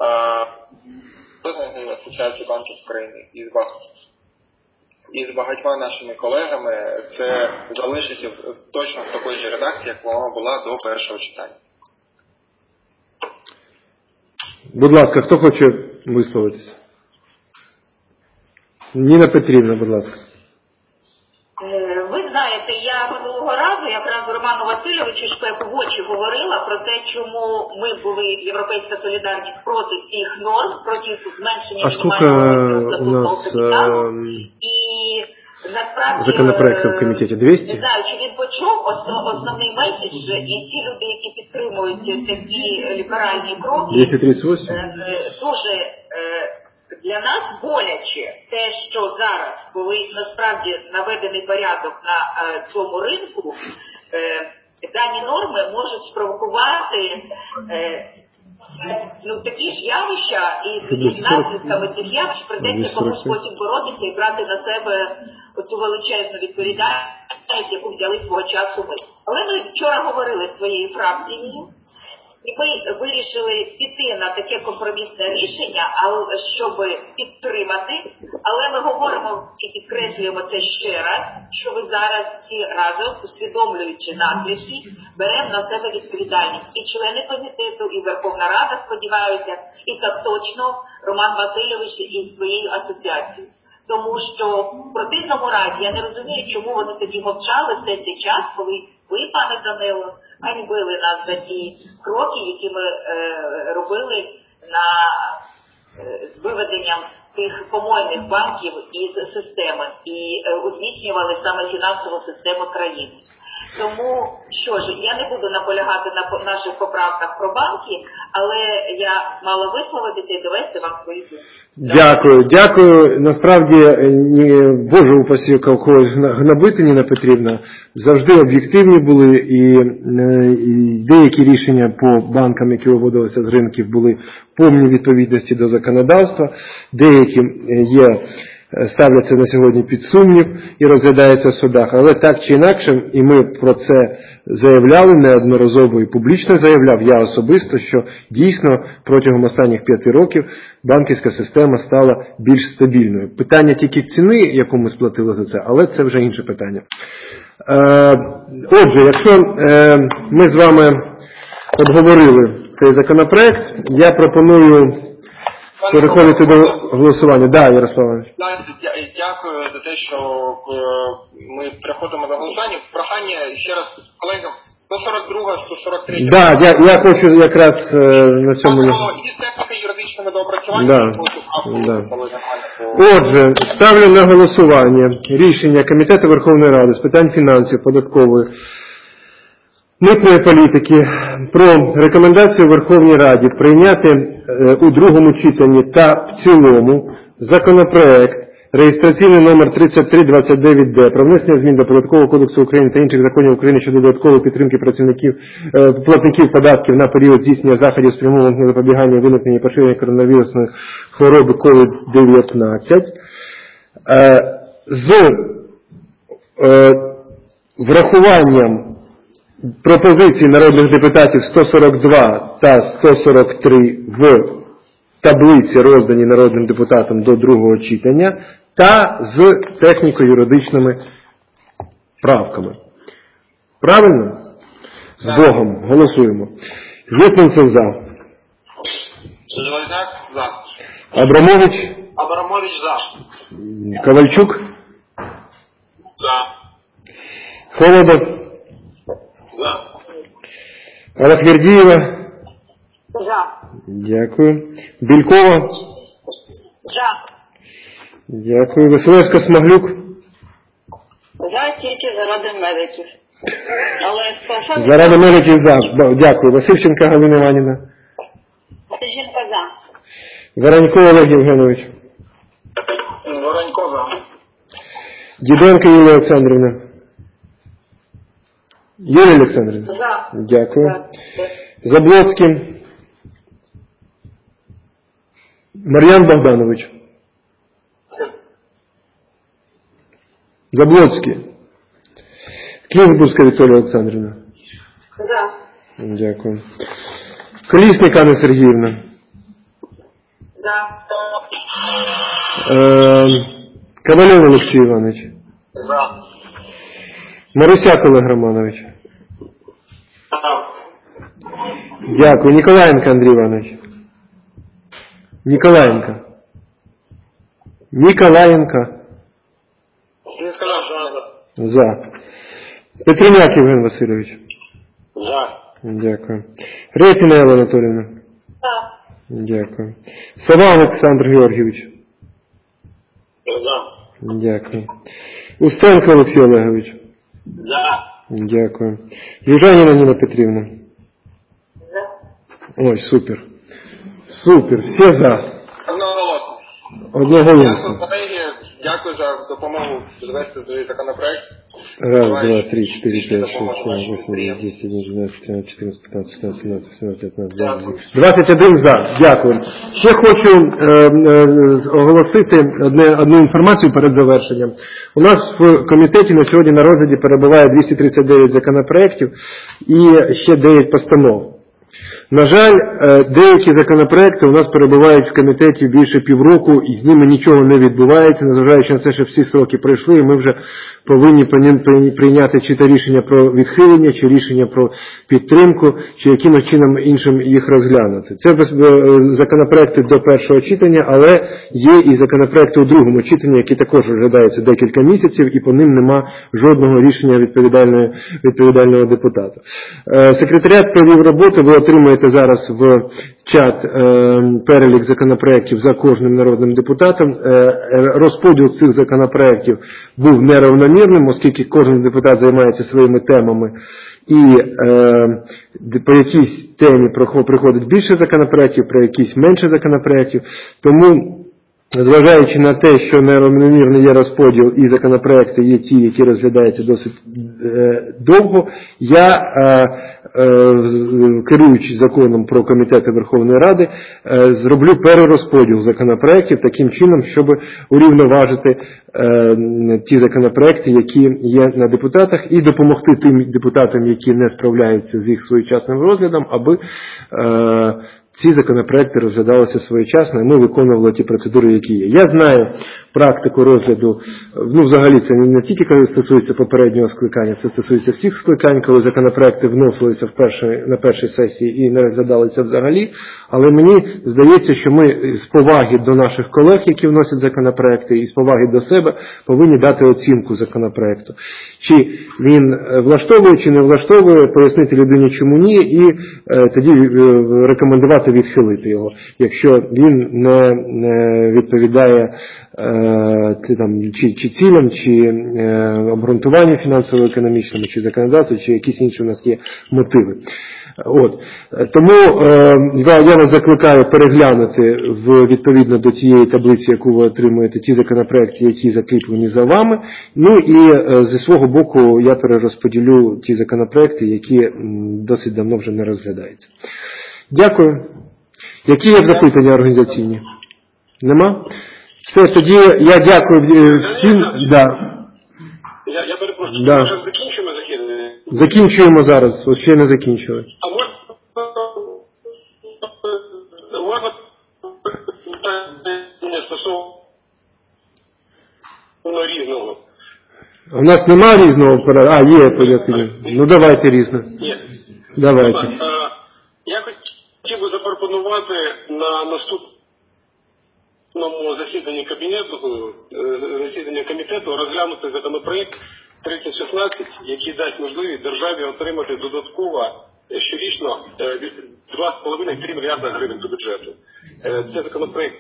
Асоціації банків України із багатьма нашими колегами це залишиться точно в такій же редакції, як вона була до першого читання. Будь ласка, хто хоче висловитися? Ніна Петрівна, будь ласка. Ви знаєте, я минулого разу якраз Роману Васильовичу Шпеку в очі говорила про те, чому ми були, Європейська солідарність, проти цих норм, проти зменшення мінімального статутного капіталу. І насправді, законопроекту в комітеті 200? Не знаю, чи він почув основний меседж, і ті люди, які підтримують такі ліберальні кроки, 238? дуже... Для нас боляче те, що зараз, коли насправді наведений порядок на цьому ринку, дані норми можуть спровокувати такі ж явища, і з наслідками цих явищ придеться комусь потім боротися і брати на себе оцю величезну відповідальність, яку взяли свого часу ми. Але ми вчора говорили з своєю фракцією, і ми вирішили піти на таке компромісне рішення, щоб підтримати, але ми говоримо і підкреслюємо це ще раз, що ви зараз всі разом, усвідомлюючи наслідки, беремо на себе відповідальність. І члени комітету, і Верховна Рада, сподіваюся, і так точно Роман Васильович із своєю асоціацією. Тому що в противному разі я не розумію, чому вони тоді мовчали все цей час, коли ви, пане Данило, ганьбили нас за ті кроки, які ми робили з виведенням тих помойних банків із системи і узміцнювали саме фінансову систему країни. Тому, що ж, я не буду наполягати на наших поправках про банки, але я мала висловитися і довести вам свої думки. Дякую. Насправді, Боже упаси когось гнобити, Ніна Петрівна, завжди об'єктивні були, і деякі рішення по банкам, які виводилися з ринків, були в повній відповідності до законодавства, деякі ставляться на сьогодні під сумнів і розглядаються в судах. Але так чи інакше, і ми про це заявляли неодноразово і публічно заявляв, я особисто, що дійсно протягом останніх 5 років банківська система стала більш стабільною. Питання тільки ціни, яку ми сплатили за це, але це вже інше питання. Отже, якщо ми з вами обговорили цей законопроект, я пропоную переходити до голосування. Да, Ярослав Іванович. Дякую за те, що ми переходимо до голосування. Прохання ще раз колегам 142, 143. Да, я хочу якраз на цьому... Із техніко-юридичними доопрацюваннями. Отже, ставлю на голосування рішення Комітету Верховної Ради з питань фінансів, податкової, митної політики про рекомендацію Верховній Раді прийняти у другому читанні та в цілому законопроект реєстраційний номер 3329-д про внесення змін до Податкового кодексу України та інших законів України щодо додаткової підтримки платників податків на період здійснення заходів спрямованих на запобігання виникнення і поширення коронавірусної хвороби COVID-19 з врахуванням пропозиції народних депутатів 142 та 143 в таблиці, роздані народним депутатам до другого читання, та з техніко-юридичними правками. Правильно? З Богом. Голосуємо. Гетманцев за. Железняк за. Абрамович. Абрамович за. Ковальчук. За. Холодов. За. Алахвердієва. За. Дякую. Бількова. За. Дякую. Василевська-Смаглюк. За тільки заради медиків. Але спасати... Заради медиків за. Дякую. Васильченка Галина Іванівна. Жінка за. Воронько Олег Євгенович. Воронько за. Діденко Юлія Олександрівна. Юлія Олександрівна. За. Дякую. За. Заблоцький. Мар'ян Богданович. Заблоцький. Кінзбурська Вікторія Олександрівна. За. Дякую. Колісник Анна Сергіївна. За. Ковальов Олексій Іванович. За. Марусяк Олег Романович. Дякую. Ніколаєнко Андрій Іванович. Ніколаєнко. Ніколаєнко. За. Петруняк Євген Васильович. За. Дякую. Репіна Елла Анатоліївна. За. Дякую. Сова Олександр Георгійович. За. Дякую. Устенко Олексій Олегович. За. Дякую. Южаніна Ніна Петрівна. За. Ой, супер. Супер. Всі за. Одноголосно. Одноголосно. Дякую, колеги. Дякую за допомогу звести цей законопроект. Раз, два, три, четыре, пять, шесть, семь, восемь, девять, 10, 11, 12, 13, 14, 15, 16, 17, 18, 19, 21 за. Дякую. Ще хочу оголосити одну інформацію перед завершенням. У нас в комітеті на сьогодні на розгляді перебуває 239 законопроєктів і ще 9 постанов. На жаль, деякі законопроекти у нас перебувають в комітеті більше півроку, і з ними нічого не відбувається, незважаючи на те, що всі строки пройшли, і ми вже повинні прийняти чи то рішення про відхилення, чи рішення про підтримку, чи якимось чином іншим їх розглянути. Це законопроекти до першого читання, але є і законопроекти у другому читанні, які також розглядаються декілька місяців, і по ним нема жодного рішення відповідального депутата. Секретаріат провів роботу, ви отримуєте зараз в чат перелік законопроєктів за кожним народним депутатом. Розподіл цих законопроєктів був неравномірним, оскільки кожен депутат займається своїми темами, і по якійсь темі приходить більше законопроєктів, про якісь менше законопроєктів. Тому, зважаючи на те, що неравномірний є розподіл і законопроекти є ті, які розглядаються досить довго, я, керуючись законом про комітети Верховної Ради, зроблю перерозподіл законопроектів таким чином, щоб урівноважити ті законопроекти, які є на депутатах, і допомогти тим депутатам, які не справляються з їх своєчасним розглядом, аби ці законопроекти розглядалися своєчасно, і ми виконували ті процедури, які є. Я знаю практику розгляду, взагалі це не тільки коли стосується попереднього скликання, це стосується всіх скликань, коли законопроекти вносилися на першій сесії і не розглядалися взагалі, але мені здається, що ми з поваги до наших колег, які вносять законопроекти, і з поваги до себе повинні дати оцінку законопроекту. Чи він влаштовує, чи не влаштовує, пояснити людині, чому ні, і тоді рекомендувати відхилити його, якщо він не відповідає чи цілям, чи обґрунтуванню фінансово-економічному, чи законодавству, чи якісь інші у нас є мотиви. Тому я вас закликаю переглянути відповідно до тієї таблиці, яку ви отримуєте, ті законопроекти, які закріплені за вами. Ну і зі свого боку я перерозподілю ті законопроекти, які досить давно вже не розглядаються. Дякую. Які є запитання організаційні? Нема? Все, тоді я дякую всім. Я перепрошую, ми вже закінчуємо засідання? Закінчуємо зараз, ось ще не закінчили. А можна стосовно різного. У нас нема різного є порядку. Ну давайте різне. Є. Давайте. Я хотів би запропонувати на наступному засіданні комітету розглянути законопроект 3016, який дасть можливість державі отримати додатково щорічно 2,5-3 мільярда гривень до бюджету. Це законопроект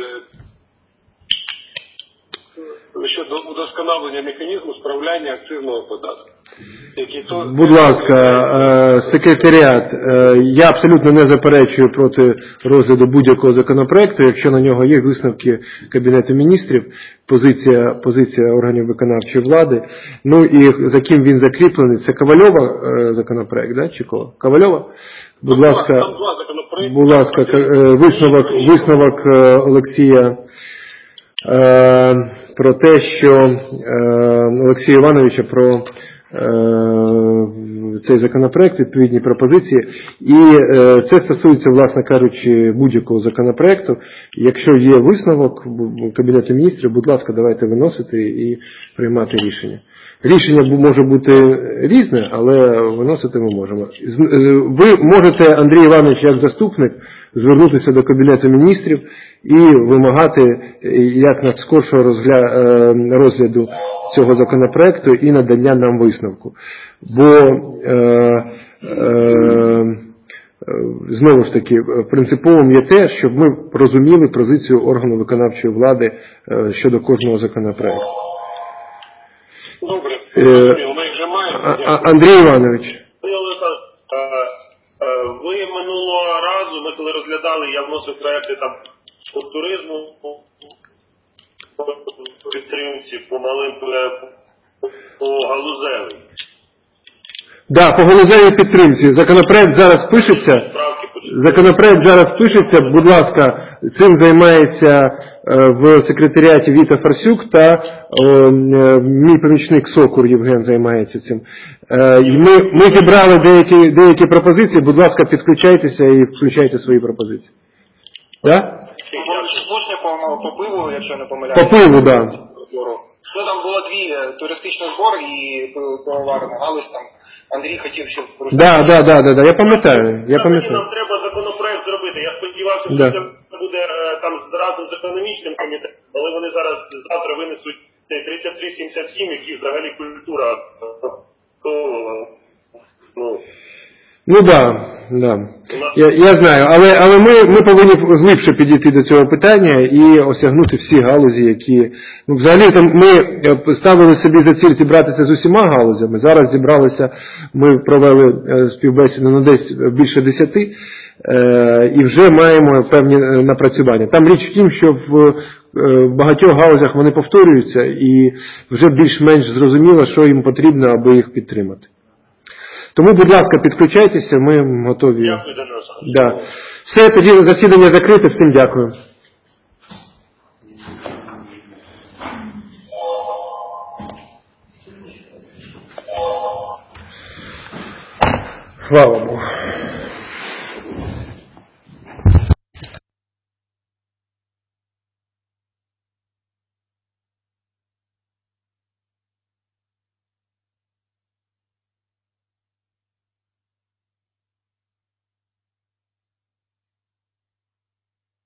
щодо удосконалення механізму справляння акцизного податку. Будь ласка, секретаріат, я абсолютно не заперечую проти розгляду будь-якого законопроекту, якщо на нього є висновки Кабінету міністрів, позиція органів виконавчої влади. Ну і за ким він закріплений, це Ковальова законопроект, да? Чи кого? Ковальова? Будь ласка, висновок Олексія про те, що Олексія Івановича про цей законопроект, відповідні пропозиції. І це стосується, власне кажучи, будь-якого законопроекту. Якщо є висновок Кабінету міністрів, будь ласка, давайте виносити і приймати рішення. Рішення може бути різне, але виносити ми можемо. Ви можете, Андрій Іванович, як заступник, звернутися до Кабінету міністрів і вимагати якнайскоршого розгляду цього законопроекту і надання нам висновку. Бо, знову ж таки, принциповим є те, щоб ми розуміли позицію органу виконавчої влади щодо кожного законопроекту. Добре, зрозуміло, ми їх вже маємо. Андрій Іванович. Ви минулого разу, ми коли розглядали, я вносив проекти там по туризму, по підтримці, по малим, по галузевій. Да, по галузевій підтримці. Законопроект зараз пишеться, будь ласка, цим займається в секретаріаті Віта Фарсюк та мій помічник Сокур Євген займається цим. Ми зібрали деякі пропозиції, будь ласка, підключайтеся і включайте свої пропозиції. Да? Слушне по пиву, якщо не помиляюсь. По пиву, так. Да. Ну там було дві, туристичний збор і пивоварна галузь, там Андрій хотів, щоб... Да, я пам'ятаю. Нам треба законопроект зробити. Я сподівався, що це буде там зразу з економічним комітетом, але вони зараз завтра винесуть цей 3377, який взагалі культура. Ну да. Я знаю, але ми повинні глибше підійти до цього питання і осягнути всі галузі, які... Ну, взагалі, там ми ставили собі за ціль зібратися з усіма галузями. Зараз зібралися, ми провели співбесіду на десь більше 10, і вже маємо певні напрацювання. Там річ в тім, що в багатьох галузях вони повторюються, і вже більш-менш зрозуміло, що їм потрібно, аби їх підтримати. Тому, будь ласка, підключайтеся, ми готові. Дякую, Данило. Да. Все, тоді засідання закрите, всім дякую. Слава Богу.